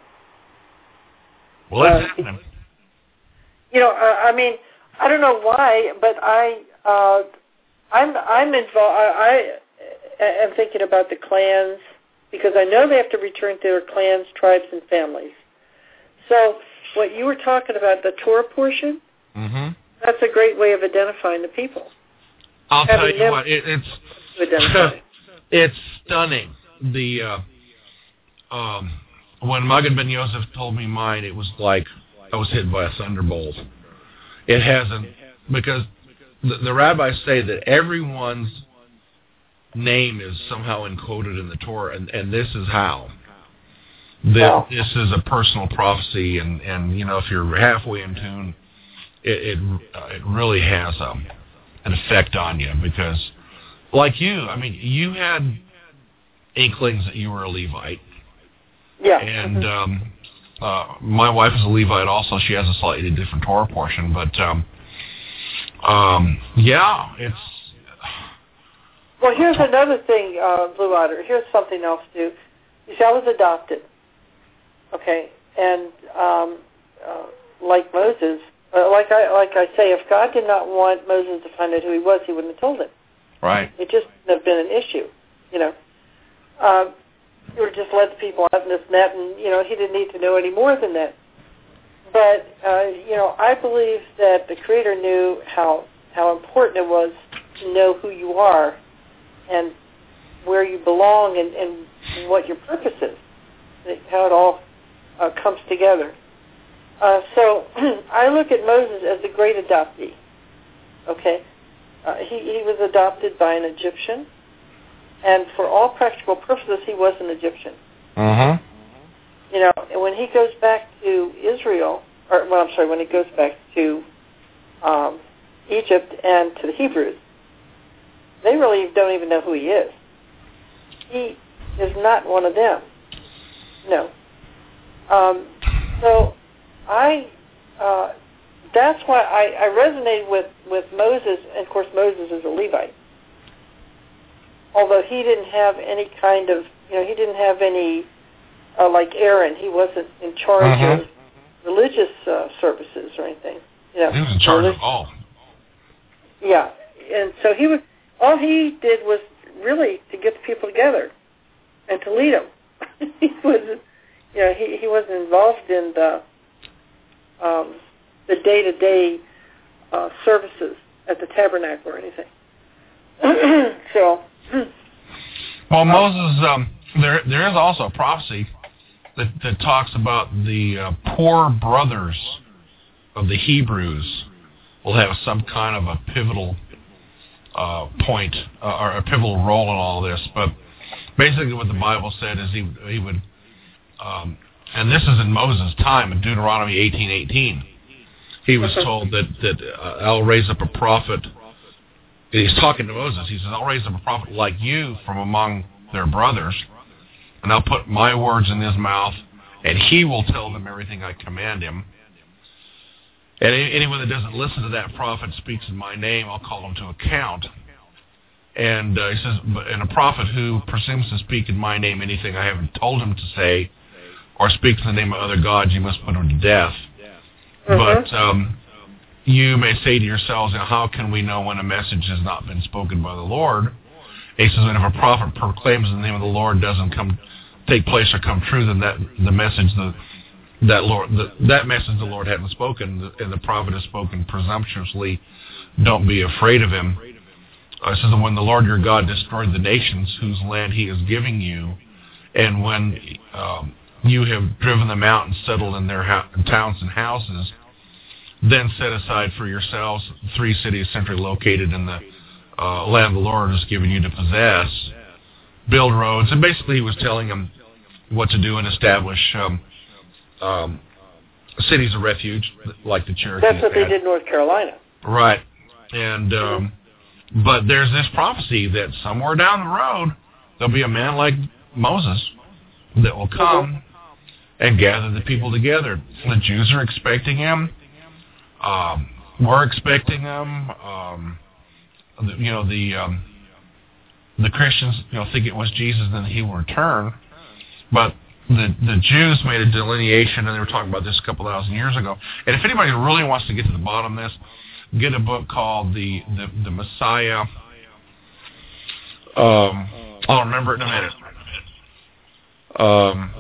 Well, that's uh, happening. You know, uh, I mean... I don't know why, but I, uh, I'm, I'm involved. I, I am thinking about the clans because I know they have to return to their clans, tribes, and families. So, what you were talking about, the Torah portion, mm-hmm. that's a great way of identifying the people. I'll Having tell you them what, it, it's to identify. it's stunning. The uh, um, when Magid Ben Yosef told me mine, it was like I was hit by a thunderbolt. It hasn't, because the, the rabbis say that everyone's name is somehow encoded in the Torah, and, and this is how. That Wow. This is a personal prophecy, and, and you know, if you're halfway in tune, it it, uh, it really has um, an effect on you, because, like you, I mean, you had inklings that you were a Levite. Yeah. And mm-hmm. um, uh, my wife is a Levite also. She has a slightly different Torah portion. But, um, um, yeah, it's... Well, here's another thing, uh, Blue Otter. Here's something else, too. You see, I was adopted, okay? And um, uh, like Moses, uh, like I like I say, if God did not want Moses to find out who he was, he wouldn't have told him. Right. It just wouldn't have been an issue, you know. Um, he would just let the people out in this net, and, you know, he didn't need to know any more than that. But, uh, you know, I believe that the Creator knew how how important it was to know who you are and where you belong and, and what your purpose is, how it all uh, comes together. Uh, so I look at Moses as the great adoptee, okay? uh, he, he was adopted by an Egyptian, and for all practical purposes, he was an Egyptian. Uh-huh. You know, and when he goes back to Israel, or, well, I'm sorry, when he goes back to um, Egypt and to the Hebrews, they really don't even know who he is. He is not one of them. No. Um, so I, uh, that's why I, I resonated with, with Moses, and of course Moses is a Levite. Although he didn't have any kind of, you know, he didn't have any, uh, like Aaron, he wasn't in charge uh-huh. of religious uh, services or anything. You know, he was in charge religious, of all. Yeah, and so he was, all he did was really to get the people together and to lead them. he wasn't, you know, he, he wasn't involved in the um, the day-to-day uh, services at the tabernacle or anything. so, well, Moses, um, there there is also a prophecy that, that talks about the uh, poor brothers of the Hebrews will have some kind of a pivotal uh, point uh, or a pivotal role in all this. But basically, what the Bible said is he he would, um, and this is in Moses' time in Deuteronomy eighteen eighteen. He was told that that uh, I'll raise up a prophet. He's talking to Moses. He says, I'll raise up a prophet like you from among their brothers, and I'll put my words in his mouth, and he will tell them everything I command him. And anyone that doesn't listen to that prophet speaks in my name, I'll call him to account. And uh, he says, and a prophet who presumes to speak in my name anything I haven't told him to say, or speaks in the name of other gods, you must put him to death. Mm-hmm. But um, you may say to yourselves, how can we know when a message has not been spoken by the Lord? And he says, and if a prophet proclaims in the name of the Lord doesn't come take place or come true, then that the message the that Lord the, that message the Lord hadn't spoken, and the prophet has spoken presumptuously. Don't be afraid of him. Uh, it says, when the Lord your God destroyed the nations whose land he is giving you, and when um, you have driven them out and settled in their ha- towns and houses, then set aside for yourselves three cities centrally located in the uh, land the Lord has given you to possess. Build roads. And basically he was telling them what to do and establish um, um, cities of refuge, like the Cherokee. That's what they did in North Carolina. Right. And um, but there's this prophecy that somewhere down the road there'll be a man like Moses that will come mm-hmm. and gather the people together. The Jews are expecting him. Um, we're expecting him. Um, the, you know, the um, the Christians, you know, think it was Jesus and he will return. But the the Jews made a delineation, and they were talking about this a couple thousand years ago. And if anybody really wants to get to the bottom of this, get a book called the the, the Messiah. Um, I'll remember it in a minute. Um,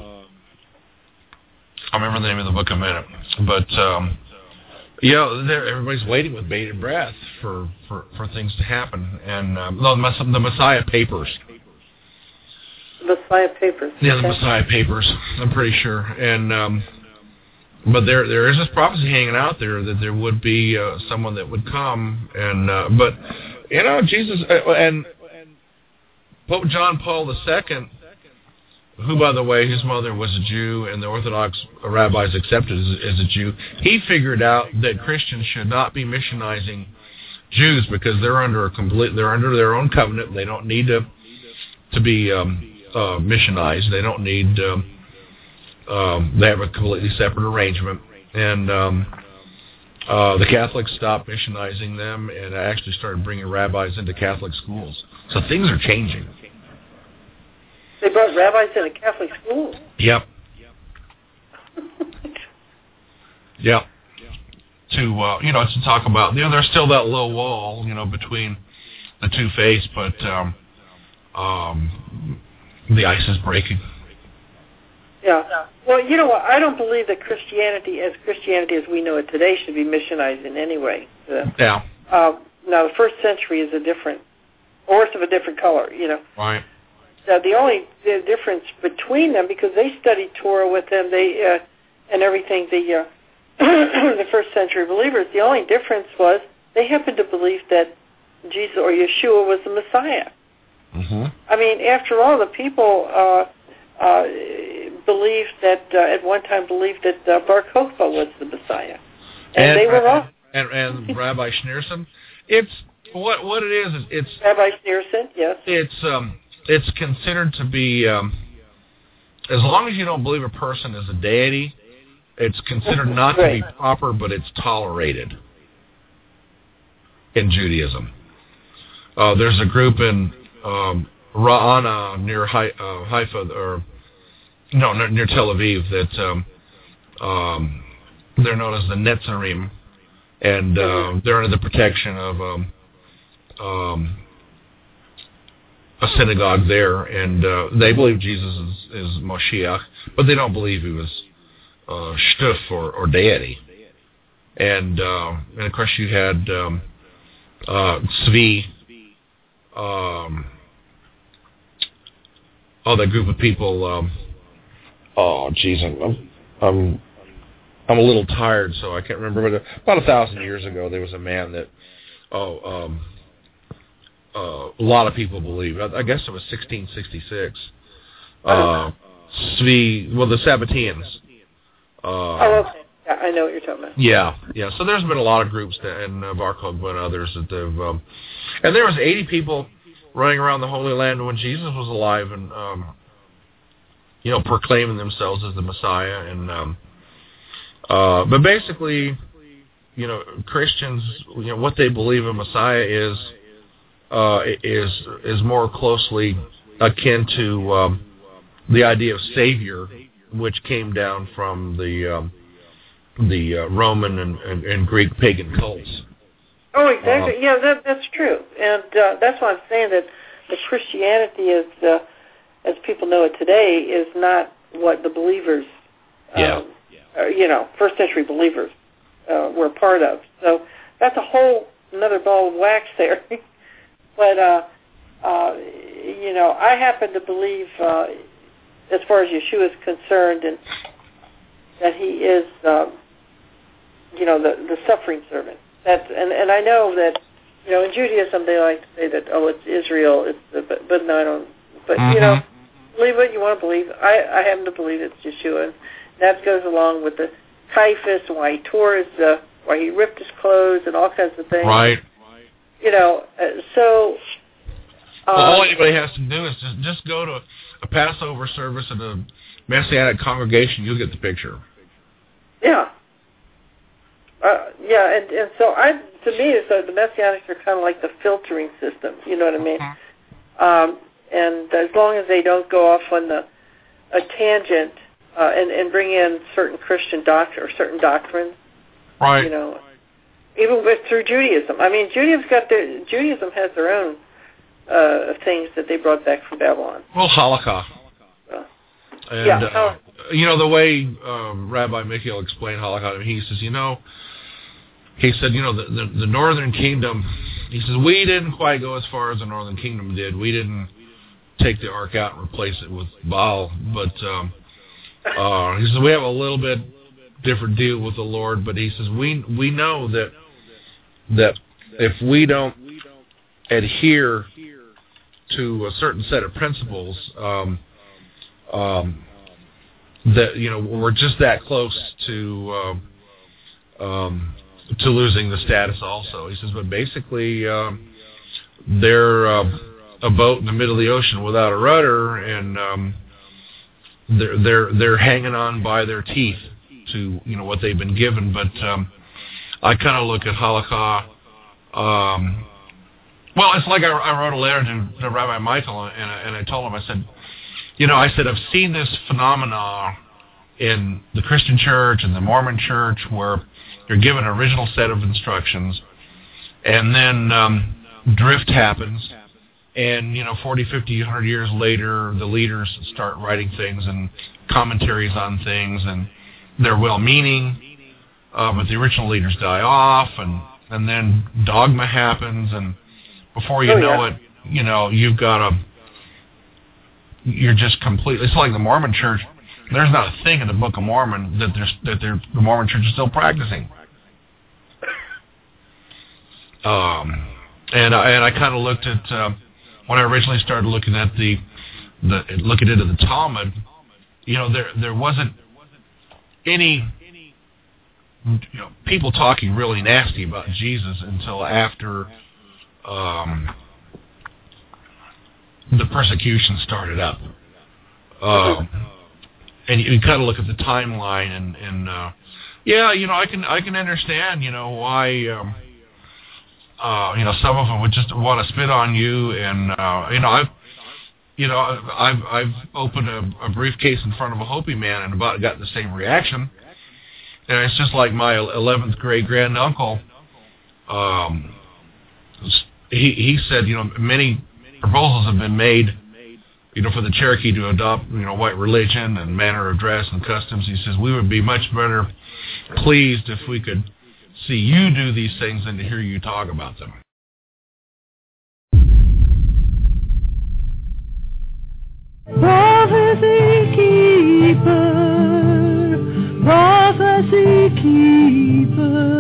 I'll remember the name of the book in a minute. But um, yeah, everybody's waiting with bated breath for, for, for things to happen. And um, no, the Messiah Papers. Messiah Papers. Yeah, the okay. Messiah Papers. I'm pretty sure. And um, but there there is this prophecy hanging out there that there would be uh, someone that would come. And uh, but you know, Jesus uh, and Pope John Paul the Second, who, by the way, his mother was a Jew, and the Orthodox rabbis accepted as, as a Jew, he figured out that Christians should not be missionizing Jews because they're under a complete, they're under their own covenant. They don't need to to be um, uh, missionized. They don't need. Um, um, they have a completely separate arrangement, and um, uh, the Catholics stopped missionizing them and actually started bringing rabbis into Catholic schools. So things are changing. They brought rabbis in a Catholic school? Yep. Yep. To, uh, you know, to talk about, you know, there's still that low wall, you know, between the two faiths, but um, um, the ice is breaking. Yeah. Well, you know what? I don't believe that Christianity, as Christianity as we know it today, should be missionized in any way. Uh, yeah. Uh, now, the first century is a different, horse of a different color, you know. Right. Uh, the only the difference between them, because they studied Torah with them, they uh, and everything, the uh, the first century believers, the only difference was they happened to believe that Jesus or Yeshua was the Messiah. Mm-hmm. I mean, after all, the people uh, uh, believed that uh, at one time believed that uh, Bar Kokhba was the Messiah, and, and they were wrong. And, and, and Rabbi Schneerson, it's what what it is. It's Rabbi Schneerson, yes. It's um, it's considered to be um, as long as you don't believe a person is a deity, it's considered not to be proper, but it's tolerated in Judaism. Uh, there's a group in um, Ra'ana near Hai, uh, Haifa, or no, near Tel Aviv, that um, um, they're known as the Netzarim, and uh, they're under the protection of um, um, a synagogue there, and uh, they believe Jesus is, is Moshiach, but they don't believe he was uh, Shtuf or, or deity. And, uh, and of course you had um, uh, Tzvi, um, oh, that group of people. Um, oh, geez, I'm, I'm I'm a little tired, so I can't remember. But about a thousand years ago, there was a man that oh, um, uh, a lot of people believe. I, I guess it was sixteen sixty-six. Uh, Tzvi, well, the Sabbateans. Uh, oh, okay. Yeah, I know what you're talking about. Yeah, yeah. So there's been a lot of groups that, and uh, Bar Kokhba and others that have, um, and there was eighty people running around the Holy Land when Jesus was alive, and um, you know, proclaiming themselves as the Messiah. And um, uh, but basically, you know, Christians, you know, what they believe a Messiah is uh, is is more closely akin to um, the idea of Savior, which came down from the um, the uh, Roman and, and, and Greek pagan cults. Oh, exactly. Uh, yeah, that, that's true, and uh, that's why I'm saying that the Christianity is, uh, as people know it today, is not what the believers, yeah. um, uh, you know, first century believers uh, were a part of. So that's a whole another ball of wax there. But uh, uh, you know, I happen to believe, uh, as far as Yeshua is concerned, and that he is, um, you know, the the suffering servant. That's and, and I know that, you know, in Judaism they like to say that, oh, it's Israel, it's the, but, but no, I don't. But mm-hmm. you know, believe what you want to believe. I, I happen to believe it's Yeshua, and that goes along with the Caiaphas, why he tore his, uh, why he ripped his clothes, and all kinds of things. Right. You know, uh, so. Um, well, all anybody has to do is just just go to a, a Passover service at a Messianic congregation. You'll get the picture. Yeah. Uh, yeah, and, and so I, to me, so the Messianics are kind of like the filtering system. You know what I mean? Mm-hmm. Um, and as long as they don't go off on the a tangent uh, and, and bring in certain Christian doctrine or certain doctrines, right? You know, even with through Judaism. I mean, Judaism's got their Judaism has their own uh, things that they brought back from Babylon. Well, halakha. Uh, and, yeah. Uh, you know, the way um, Rabbi Michiel explained halakha to me, he says, you know, he said, you know, the, the, the Northern Kingdom, he says, we didn't quite go as far as the Northern Kingdom did. We didn't take the Ark out and replace it with Baal. But um, uh, he says, we have a little bit different deal with the Lord. But he says, we we know that that if we don't adhere to a certain set of principles, um, um, that, you know, we're just that close to um, um, to losing the status also. He says, but basically um, they're uh, a boat in the middle of the ocean without a rudder, and um, they're they're they're hanging on by their teeth to, you know, what they've been given. But um, I kind of look at halakha. Um, well, it's like I, I wrote a letter to, to Rabbi Michael, and I, and I told him, I said, you know, I said, I've seen this phenomena in the Christian church and the Mormon church where you're given an original set of instructions, and then um, drift happens, and, you know, forty, fifty, one hundred years later, the leaders start writing things and commentaries on things, and they're well-meaning, uh, but the original leaders die off, and, and then dogma happens, and before you oh, know yeah. it, you know, you've got a, you're just completely, it's like the Mormon church. There's not a thing in the Book of Mormon that there's that they're, the Mormon church is still practicing. Um, and I, and I kind of looked at uh, when I originally started looking at the the looking into the Talmud. You know, there there wasn't any you know people talking really nasty about Jesus until after um, the persecution started up. Um, and you, you kind of look at the timeline, and and uh, yeah, you know, I can I can understand, you know, why. Um, Uh, you know, some of them would just want to spit on you, and uh, you know, I've, you know, I've I've opened a, a briefcase in front of a Hopi man and about got the same reaction, and it's just like my eleventh grade granduncle. Um, he he said, you know, many proposals have been made, you know, for the Cherokee to adopt, you know, white religion and manner of dress and customs. He says we would be much better pleased if we could see you do these things than to hear you talk about them. Prophecy keeper, prophecy keeper.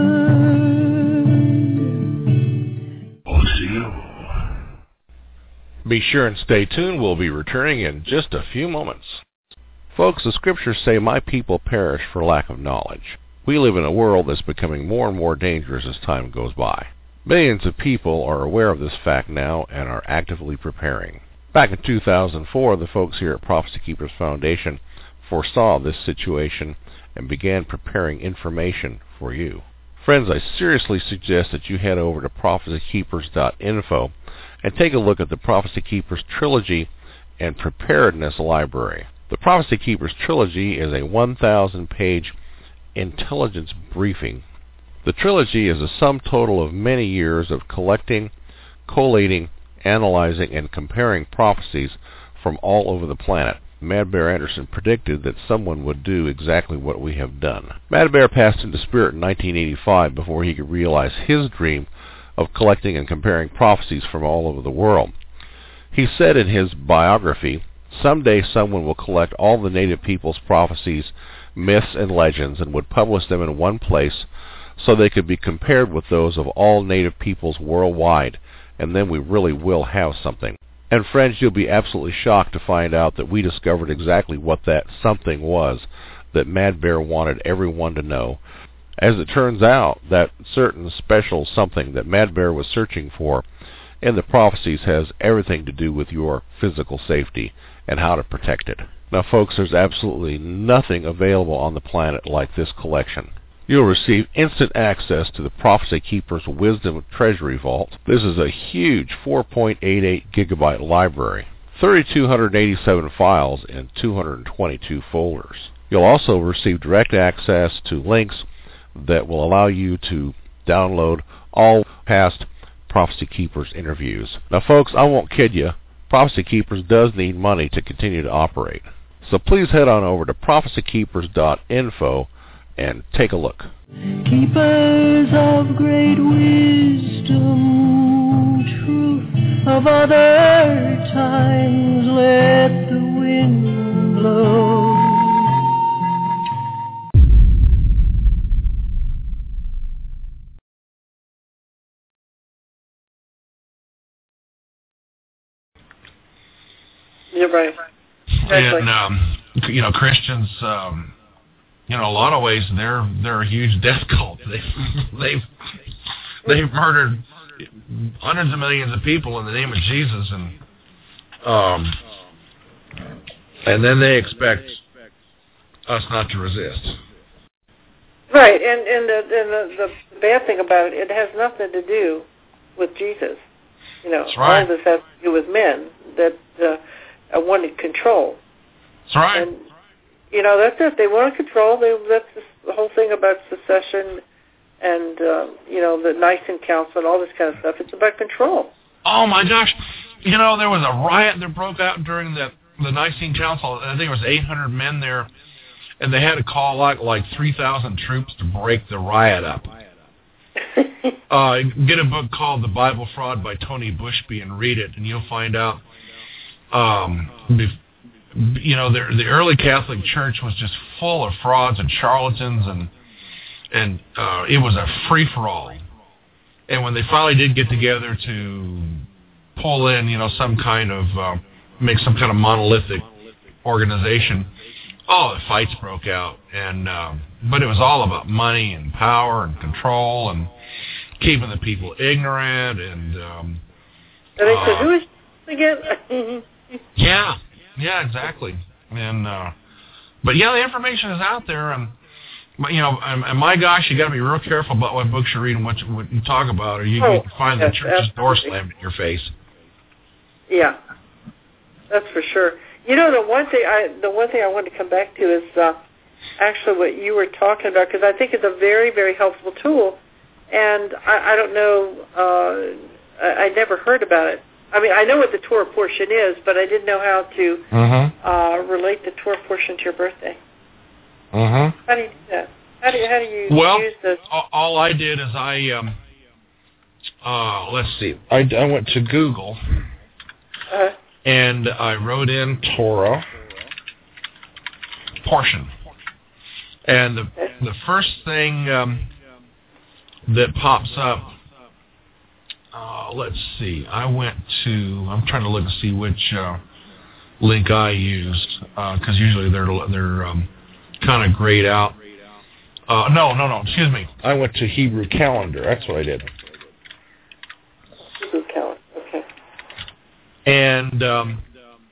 Be sure and stay tuned. We'll be returning in just a few moments. Folks, the scriptures say, "My people perish for lack of knowledge." We live in a world that's becoming more and more dangerous as time goes by. Millions of people are aware of this fact now and are actively preparing. Back in two thousand four, the folks here at Prophecy Keepers Foundation foresaw this situation and began preparing information for you. Friends, I seriously suggest that you head over to prophecy keepers dot info and take a look at the Prophecy Keepers Trilogy and Preparedness Library. The Prophecy Keepers Trilogy is a one thousand page intelligence briefing. The trilogy is a sum total of many years of collecting, collating, analyzing, and comparing prophecies from all over the planet. Mad Bear Anderson predicted that someone would do exactly what we have done. Mad Bear passed into spirit in nineteen eighty-five before he could realize his dream of collecting and comparing prophecies from all over the world. He said in his biography, "Someday someone will collect all the native people's prophecies, myths, and legends and would publish them in one place so they could be compared with those of all native peoples worldwide, and then we really will have something." And friends, you'll be absolutely shocked to find out that we discovered exactly what that something was that Mad Bear wanted everyone to know. As it turns out, that certain special something that Mad Bear was searching for in the prophecies has everything to do with your physical safety and how to protect it. Now, folks, there's absolutely nothing available on the planet like this collection. You'll receive instant access to the Prophecy Keepers Wisdom Treasury Vault. This is a huge four point eight eight gigabyte library, three thousand two hundred eighty-seven files in two hundred twenty-two folders. You'll also receive direct access to links that will allow you to download all past Prophecy Keepers interviews. Now, folks, I won't kid you. Prophecy Keepers does need money to continue to operate. So please head on over to prophecy keepers dot info and take a look. Keepers of great wisdom, truth of other times, let the wind blow. You're right. Exactly. And um, you know, Christians, um, you know, a lot of ways they're they're a huge death cult. They they've they've murdered hundreds of millions of people in the name of Jesus, and um, and then they expect us not to resist. Right, and and the and the, the bad thing about it, it has nothing to do with Jesus. You know, That's right. all this has to do with men that uh, wanted control. That's right. And, you know, that's it. They want to control. They, that's the whole thing about secession and, uh, you know, the Nicene Council and all this kind of stuff. It's about control. Oh, my gosh. You know, there was a riot that broke out during the, the Nicene Council. I think it was eight hundred men there, and they had to call out like three thousand troops to break the riot up. uh, get a book called The Bible Fraud by Tony Bushby and read it, and you'll find out, um, you know, the, the early Catholic Church was just full of frauds and charlatans, and and uh, it was a free-for-all. And when they finally did get together to pull in, you know, some kind of, uh, make some kind of monolithic organization, oh, the fights broke out. And um, but it was all about money and power and control and keeping the people ignorant. And um, and they said, uh, who is again? yeah, yeah, exactly. And uh, but yeah, the information is out there, and you know, and, and my gosh, you got to be real careful about what books you read and what you, what you talk about, or you oh, can find yes, the church's absolutely. door slammed in your face. Yeah, that's for sure. You know, the one thing I the one thing I wanted to come back to is uh, actually what you were talking about, because I think it's a very, very helpful tool, and I, I don't know, uh, I, I never heard about it. I mean, I know what the Torah portion is, but I didn't know how to Mm-hmm. uh, relate the Torah portion to your birthday. Mm-hmm. How do you do that? How do you, how do you Well, use the... all I did is I, um, uh, let's see, I, I went to Google, Uh, and I wrote in Torah portion. And the the first thing um, that pops up, uh, let's see, I went to, I'm trying to look and see which uh, link I used, because uh, usually they're, they're um, kind of grayed out. Uh, no, no, no, excuse me. I went to Hebrew Calendar. That's what I did. Hebrew Calendar, okay. And um,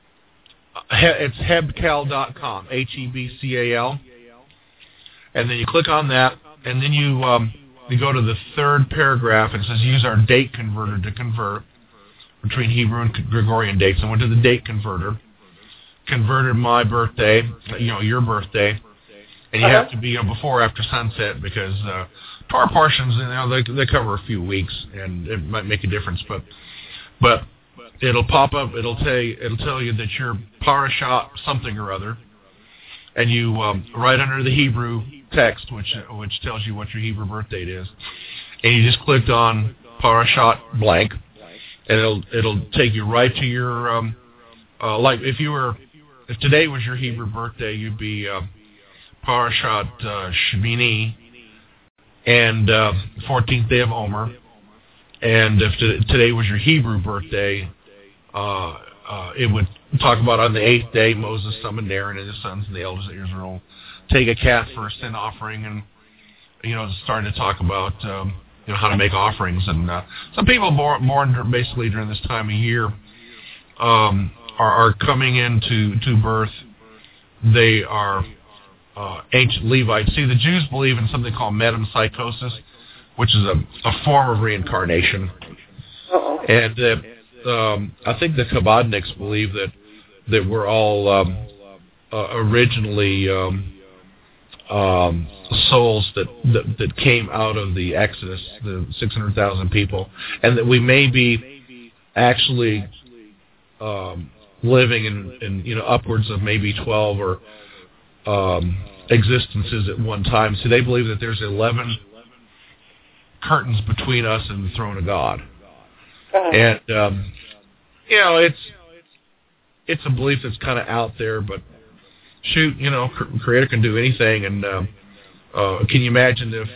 it's hebcal dot com, H E B C A L. And then you click on that, and then you um, you go to the third paragraph, and it says use our date converter to convert between Hebrew and Gregorian dates. I went to the date converter, converted my birthday, you know, your birthday, and you uh-huh. have to be you know, before or after sunset, because uh, Torah portions, you know, they, they cover a few weeks, and it might make a difference, but but it'll pop up, it'll tell you, it'll tell you that you're parashat something or other, and you um, right under the Hebrew text, which which tells you what your Hebrew birth date is, and you just clicked on parashat blank, and it'll it'll take you right to your um, uh, like if you were if today was your Hebrew birthday, you'd be uh, parashat uh, Shemini, and uh, fourteenth day of Omer, and if t- today was your Hebrew birthday, uh, uh, it would talk about on the eighth day Moses summoned Aaron and his sons and the elders of Israel, take a calf for a sin offering, and you know started to talk about um, you know how to make offerings. And uh, some people born, born basically during this time of year um, are, are coming into to birth. They are uh, ancient Levites. See, the Jews believe in something called metempsychosis, which is a, a form of reincarnation. Uh-oh. And uh, um, I think the Chabadniks believe that that we're all um, uh, originally um, um, souls that, that that came out of the Exodus, the six hundred thousand people, and that we may be actually um, living in, in you know upwards of maybe twelve or um, existences at one time. So they believe that there's eleven curtains between us and the throne of God. Uh-huh. And um, you know, it's it's a belief that's kind of out there, but shoot, you know, Creator can do anything. And uh, uh, can you imagine if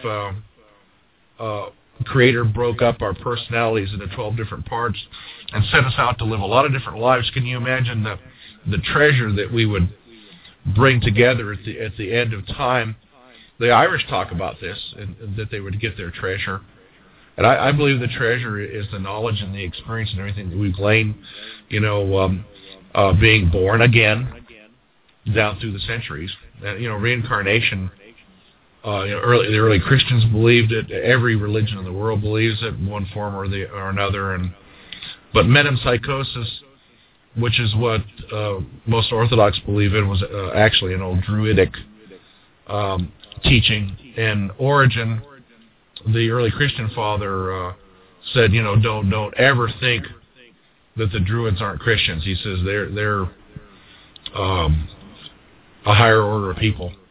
uh, uh, Creator broke up our personalities into twelve different parts and set us out to live a lot of different lives? Can you imagine the the treasure that we would bring together at the at the end of time? The Irish talk about this, and, and that they would get their treasure. And I, I believe the treasure is the knowledge and the experience and everything that we've gained, you know, um, uh, being born again down through the centuries. Uh, you know, reincarnation, uh, you know, early, the early Christians believed it. Every religion in the world believes it in one form or, the, or another. And But metempsychosis, which is what uh, most Orthodox believe in, was uh, actually an old Druidic um, teaching. And Origen, the early Christian father, uh, said, you know, don't don't ever think that the Druids aren't Christians. He says they're they're um, a higher order of people.